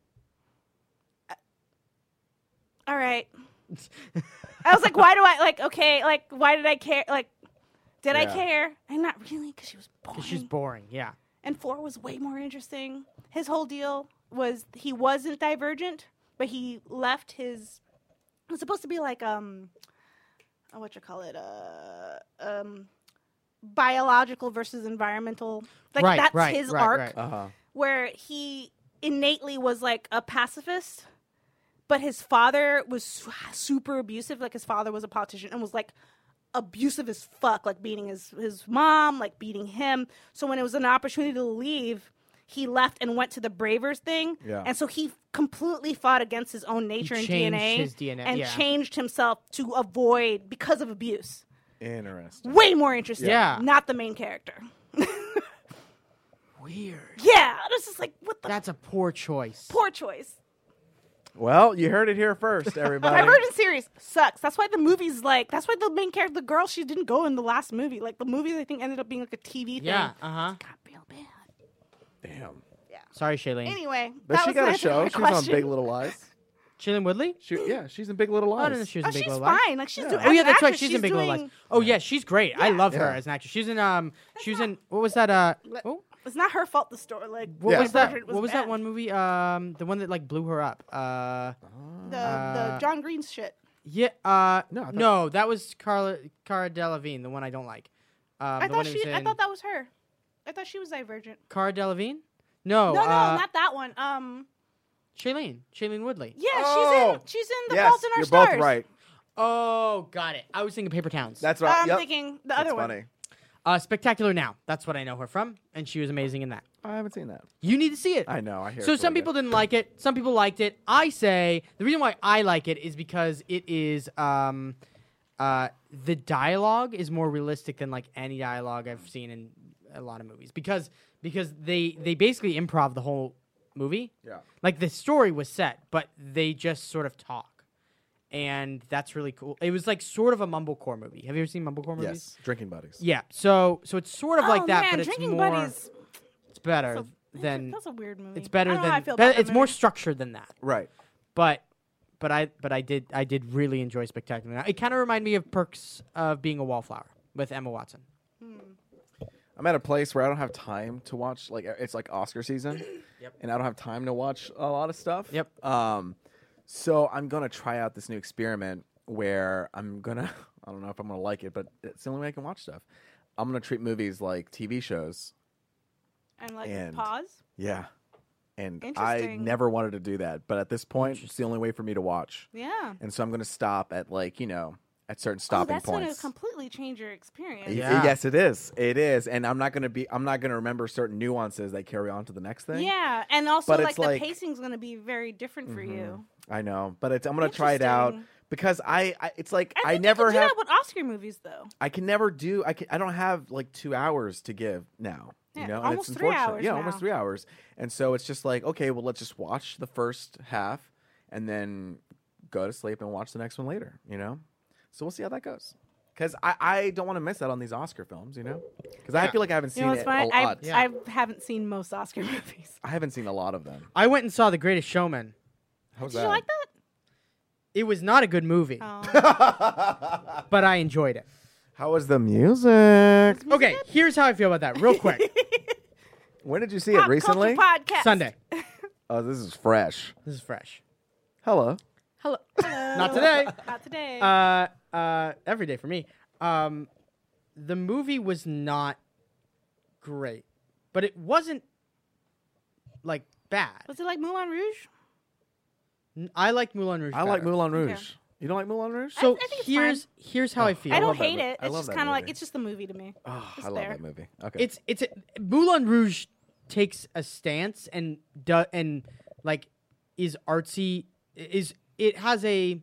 all right. I was like, why do I like? Okay, like why did I care? Like, did I Yeah. care? And not really, because she was boring. She's boring. Yeah. And 4 was way more interesting. His whole deal was he wasn't divergent, but he left his. It was supposed to be like biological versus environmental. Like Right, that's right, his right, arc, right. Uh-huh. where he innately was like a pacifist, but his father was super abusive. Like his father was a politician and was like abusive as fuck, like beating his mom, like beating him. So when it was an opportunity to leave, he left and went to the Bravers thing. Yeah. And so he completely fought against his own nature and changed DNA. his DNA, And yeah. changed himself to avoid, because of abuse. Interesting. Way more interesting. Yeah. Not the main character. Weird. Yeah. It was just like, what the That's a poor choice. poor choice. Well, you heard it here first, everybody. Divergent series sucks. That's why the movie's like. That's why the main character, the girl, she didn't go in the last movie. Like the movie, I think ended up being like a TV thing. Yeah. Uh-huh. Got real bad. Damn. Sorry, Shailene. Anyway, But that she was got the a answer to show. my She was on question. Big Little Lies. Shailene Woodley? She's in Big Little Oh, Lies. no, she was Oh, in Big she's Little Lies. fine. Like she's Yeah. doing. Oh yeah, as an that's right. actress, She's in Big Little Lies. doing- Oh yeah, she's great. I love her Yeah. as an actress. She's in she was in what was that oh It's not her fault. The story, like what Yeah. was that Divergent what was that bad. one movie the one that like blew her up The John Green shit. yeah No, I thought- no, that was Cara Delevingne, the one I don't like. I The one thought who was I in- thought that was her. I thought she was Divergent. Cara Delevingne? No, No, not that one. Shailene Woodley. Yeah, Oh. she's in The Yes, Fault in Our you're Stars. both right. Oh, got it. I was thinking Paper Towns. That's right. I'm Yep. thinking the That's other one. funny. Spectacular Now. That's what I know her from, and she was amazing in that. I haven't seen that. You need to see it. I know. I hear. So it's some really people good. didn't like it. Some people liked it. I say the reason why I like it is because it is the dialogue is more realistic than like any dialogue I've seen in a lot of movies because they basically improv the whole movie. Yeah. Like the story was set, but they just sort of talk, and that's really cool. It was like sort of a mumblecore movie. Have you ever seen mumblecore movies? Yes. Drinking buddies. Yeah. So it's sort of like Oh, that, man, but it's Drinking more. Buddies. It's better That's than. That's a weird movie. It's better I don't know how I than. feel But about that it's more movie. structured than that. Right. But I did really enjoy Spectacular Now. It kind of reminded me of Perks of Being a Wallflower with Emma Watson. I'm at a place where I don't have time to watch. Like it's like Oscar season, Yep. and I don't have time to watch a lot of stuff. Yep. So I'm gonna try out this new experiment where I'm gonna. I don't know if I'm gonna like it, but it's the only way I can watch stuff. I'm gonna treat movies like TV shows. And like And- pause. Yeah. And I Interesting. never wanted to do that, but at this point, it's the only way for me to watch. Yeah. And so I'm gonna stop at at certain Oh, stopping that's gonna points. completely change your experience. Yeah. Yes, it is. It is, and I'm not gonna remember certain nuances that carry on to the next thing. Yeah, and also But like it's the like- pacing's gonna be very different for you. I know, but I'm gonna try it out Interesting. because it's like I I think never you can do have. that with Oscar movies though. I can never do. I don't have like 2 hours to give now. Yeah, You know, and almost it's 3 unfortunate. hours Yeah, now. almost 3 hours. And so it's just like, okay, well, let's just watch the first half and then go to sleep and watch the next one later. You know, so we'll see how that goes. Because I don't want to miss out on these Oscar films. You know, because I feel like I haven't You seen know what's it funny? a lot. Yeah. I haven't seen most Oscar movies. I haven't seen a lot of them. I went and saw The Greatest Showman. How's Did you like that? It was not a good movie, Oh. but I enjoyed it. How was the music? Okay, here's how I feel about that, real quick. When did you see it? Pop Recently? Culture Podcast. Sunday. Oh, this is fresh. This is fresh. Hello. Hello. Not today. Not today. Every day for me. The movie was not great, but it wasn't like bad. Was it like Moulin Rouge? I like Moulin Rouge. I like better. Moulin Rouge. Okay. You don't like Moulin Rouge? So I think it's here's how I feel. I don't love that hate movie. it. I It's love just that kind of like movie. it's just the movie to me. Oh, It's I love there. that movie. Okay. It's Moulin Rouge takes a stance and like is artsy it has a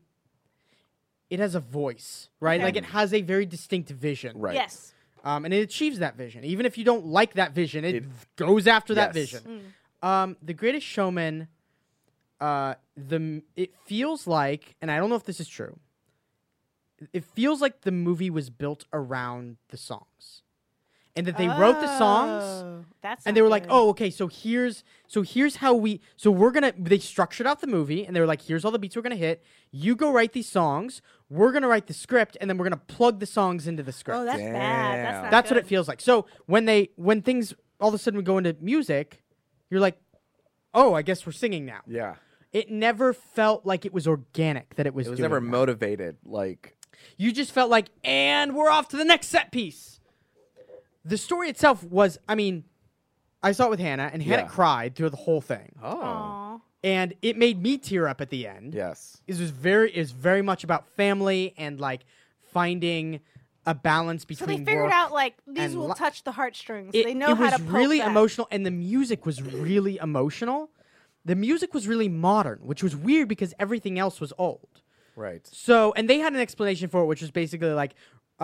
voice, right? Okay. Like it has a very distinct vision. right. Yes. And it achieves that vision. Even if you don't like that vision, it goes after that Yes. vision. The Greatest Showman it feels like, and I don't know if this is true, it feels like the movie was built around the songs. And that they wrote the songs Oh, that's and they were like, "Oh, okay, so here's how they structured out the movie and they were like, here's all the beats we're going to hit. You go write these songs. We're going to write the script and then we're going to plug the songs into the script." Oh, that's bad. That's Damn. not That's what good. it feels like. So when things all of a sudden would go into music, you're like, "Oh, I guess we're singing now." Yeah. It never felt like it was organic that it was It was doing never that. motivated. Like, You just felt like, and we're off to the next set piece. The story itself was, I mean, I saw it with Hannah, and Hannah Yeah. cried through the whole thing. oh. Aw. And it made me tear up at the end. Yes. It was very much about family and like finding a balance So between they figured work out like these and will touch the heartstrings. it, They know it how was to poke really that. emotional, and the music was really emotional. The music was really modern, which was weird because everything else was old. Right. So, and they had an explanation for it, which was basically like,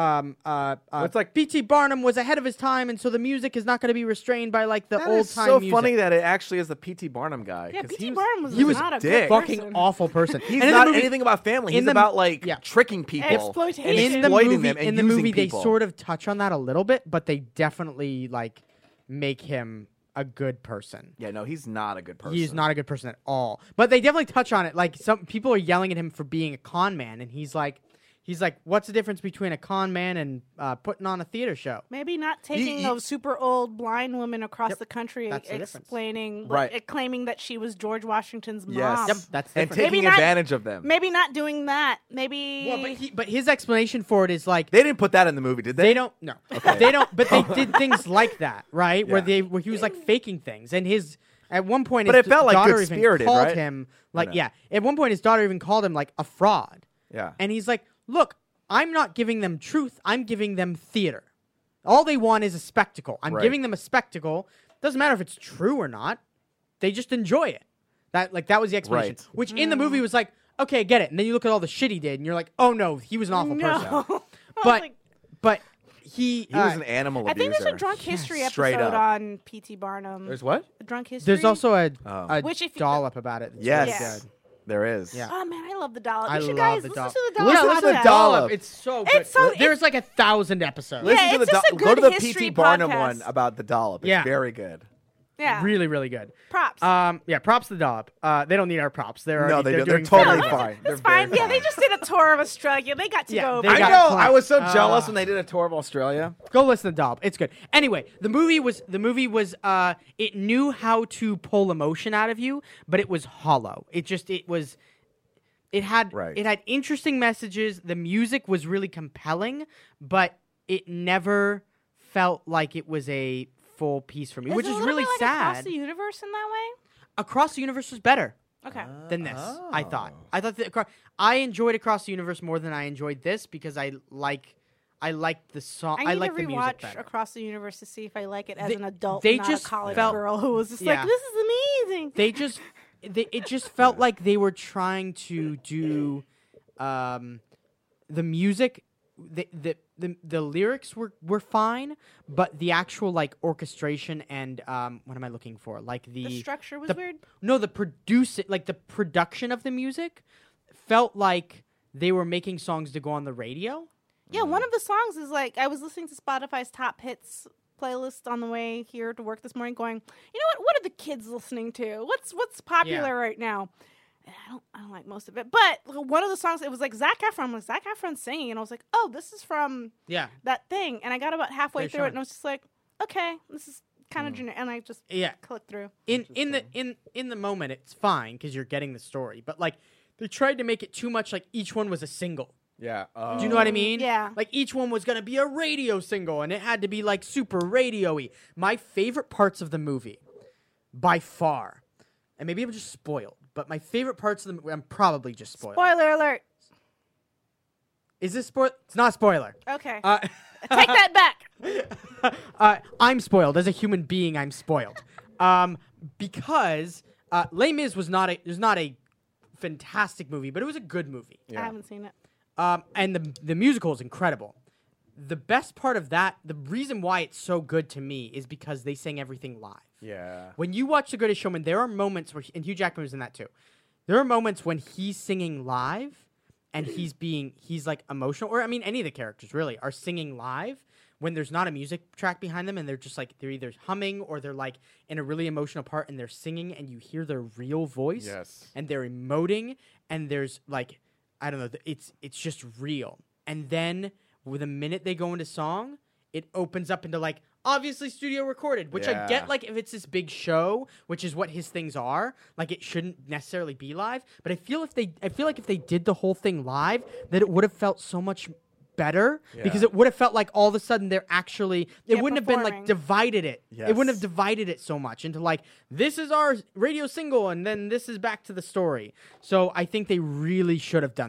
it's like- P.T. Barnum was ahead of his time, and so the music is not going to be restrained by like the That old is time so music. funny that it actually is the P.T. Barnum guy. Yeah, 'cause P.T. he was- Barnum he was not a dick. good fucking person. awful person. He's And in the not movie- anything about family. He's in the- about like yeah. tricking people, Exploitation. and in the exploiting movie, them, and in the using movie, people. they sort of touch on that a little bit, but they definitely like make him a good person. Yeah, no, he's not a good person. He's not a good person at all. But they definitely touch on it. Like some people are yelling at him for being a con man, and he's like, what's the difference between a con man and putting on a theater show? Maybe not taking you- a super old blind woman across Yep, the country that's the difference. explaining, Right. claiming that she was George Washington's mom. Yes. Yep, that's the and difference. taking Maybe not- advantage of them. Maybe not doing that. Maybe. Well, but his explanation for it is like They didn't put that in the movie, did they? they don't no they don't. But they did things like that, right? Where Yeah. where he was like faking things, and his at one point But his it felt like daughter good-spirited, even called right? him like know. yeah. At one point his daughter even called him like a fraud, Yeah. and he's like, look, I'm not giving them truth. I'm giving them theater. All they want is a spectacle. I'm Right. giving them a spectacle. Doesn't matter if it's true or not. They just enjoy it. That was the explanation. Right. Which in the movie was like, okay, I get it. And then you look at all the shit he did, and you're like, oh no, he was an awful no. person. But Like, but he He was an animal I abuser. think there's a drunk history straight episode up. on P.T. Barnum. There's what? a drunk history. there's also a Which if you- dollop about it. That's Yes, really good. there is. Yeah. Oh man, I love the dollop. I You should love guys the listen dollop. to the Listen dollop. to Listen the that. dollop. It's so good. It's so- There's like 1,000 episodes. Listen Yeah, to it's the just a go to good the P.T. history Barnum podcast. one about the dollop. It's Yeah. very good. Yeah. Really, really good. Props. Yeah, props to the dollop. They don't need our props. They're No, already, they don't. They're doing totally very well. fine. They're It's fine. very Yeah, they just did a tour of Australia. They got to Yeah, go. they over I got it. know. clapped. I was so jealous when they did a tour of Australia. Go listen to Dollop. It's good. Anyway, the movie was it knew how to pull emotion out of you, but it was hollow. It had Right. it had interesting messages. The music was really compelling, but it never felt like it was a full piece for me, which it a is little really bit like sad. Across the universe in that way. Across the Universe was better Okay. than this. I thought. Oh. I thought that I enjoyed Across the Universe more than I enjoyed this because I liked the song. I I need like to the music rewatch better. Across the Universe to see if I like it as They- an adult, they not just a college felt- girl who was just Yeah. like, "This is amazing." It just felt like they were trying to do the music. The lyrics were fine, but the actual like orchestration and what am I looking for? Like The structure was the- weird. No, the production of the music felt like they were making songs to go on the radio. Yeah, one of the songs is like I was listening to Spotify's top hits playlist on the way here to work this morning, going, you know what? What are the kids listening to? What's popular Yeah. right now? And I don't like most of it, but one of the songs it was like Zac Efron. I'm like Zac Efron singing, and I was like, oh, this is from Yeah, that thing. And I got about halfway Very through sure. it, and I was just like, okay, this is kind of generic. And I just yeah. clicked through. In the moment, it's fine because you're getting the story, but like they tried to make it too much like each one was a single. Yeah. Do you know what I mean? Yeah. Like each one was gonna be a radio single, and it had to be like super radio-y. My favorite parts of the movie, by far, and maybe I'm just spoiled, but my favorite parts of the movie, I'm probably just spoiled. Spoiler alert. Is this spoil? It's not a spoiler. Okay, Uh, take that back. I'm spoiled as a human being. I'm spoiled, because Les Mis was not a fantastic movie, but it was a good movie. I haven't seen it. And the musical is incredible. The best part of that, the reason why it's so good to me, is because they sang everything live. Yeah. When you watch The Greatest Showman, there are moments where, and Hugh Jackman was in that too. There are moments when he's singing live, and he's like emotional, or I mean, any of the characters really are singing live when there's not a music track behind them, and they're just like they're either humming or they're like in a really emotional part, and they're singing, and you hear their real voice, Yes. and they're emoting, and there's like, I don't know, it's just real. And then with the minute they go into song, it opens up into like obviously studio recorded, which I Yeah. get. Like if it's this big show, which is what his things are, like it shouldn't necessarily be live. But I feel like if they did the whole thing live, that it would have felt so much better because Yeah. it would have felt like all of a sudden they're actually it wouldn't have been like performing. divided it. It wouldn't have Yes. divided it so much into like this is our radio single and then this is back to the story. So I think they really should have done that.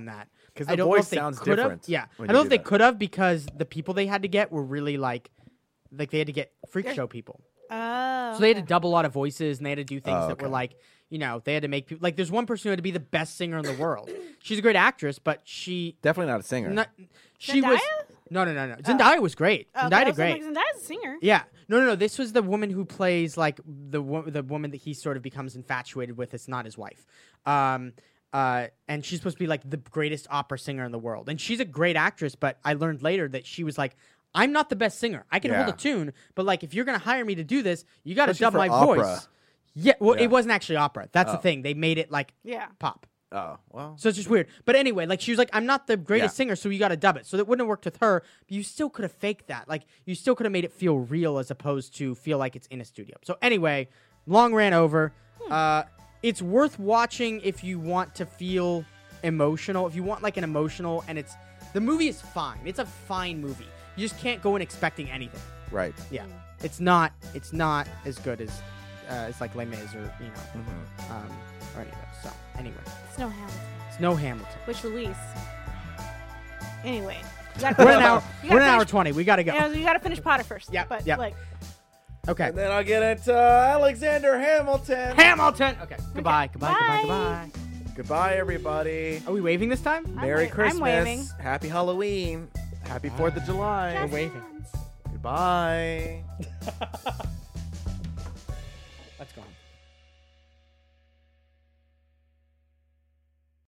'Cause I the don't know voice if they sounds could've. different Yeah, when I you don't know do if they that. could have because the people they had to get were really like they had to get freak show people. Oh. So they had to dub a lot of voices and they had to do things Oh, that were okay. like, they had to make people like. There's one person who had to be the best singer in the world. She's a great actress, but she Definitely not a singer. not, she was no. Zendaya was great. Okay, Zendaya I did was great. Like, Zendaya's a singer. Yeah. No. This was the woman who plays like the woman that he sort of becomes infatuated with. It's not his wife. And she's supposed to be like the greatest opera singer in the world. And she's a great actress, but I learned later that she was like, I'm not the best singer. I can hold Yeah. a tune, but like if you're gonna hire me to do this, you got to Especially dub my for opera. voice. Yeah. Well, Yeah. it wasn't actually opera. That's the Oh. thing. They made it like Yeah. pop. Oh, well. So it's just weird. But anyway, like she was like, I'm not the greatest Yeah. singer, so you got to dub it. So that wouldn't have worked with her. But you still could have faked that. Like you still could have made it feel real as opposed to feel like it's in a studio. So anyway, long ran over. It's worth watching if you want to feel emotional. If you want like an emotional, and the movie is fine. It's a fine movie. You just can't go in expecting anything. Right. Yeah, it's not as good as like Les Mis or or any of those. So anyway, It's no Hamilton. it's no Hamilton. Which release? Anyway. We're an hour. You We're gotta an hour finish- 20. We gotta go. Yeah, you gotta finish Potter first. Yeah, But yeah. like, Okay. And then I'll get into Alexander Hamilton. Hamilton. Okay. Goodbye. Goodbye. Bye. Goodbye. Goodbye, everybody. Are we waving this time? Merry I'm Christmas. waving. Happy Halloween. Happy 4th of July. waving. Hands. Goodbye.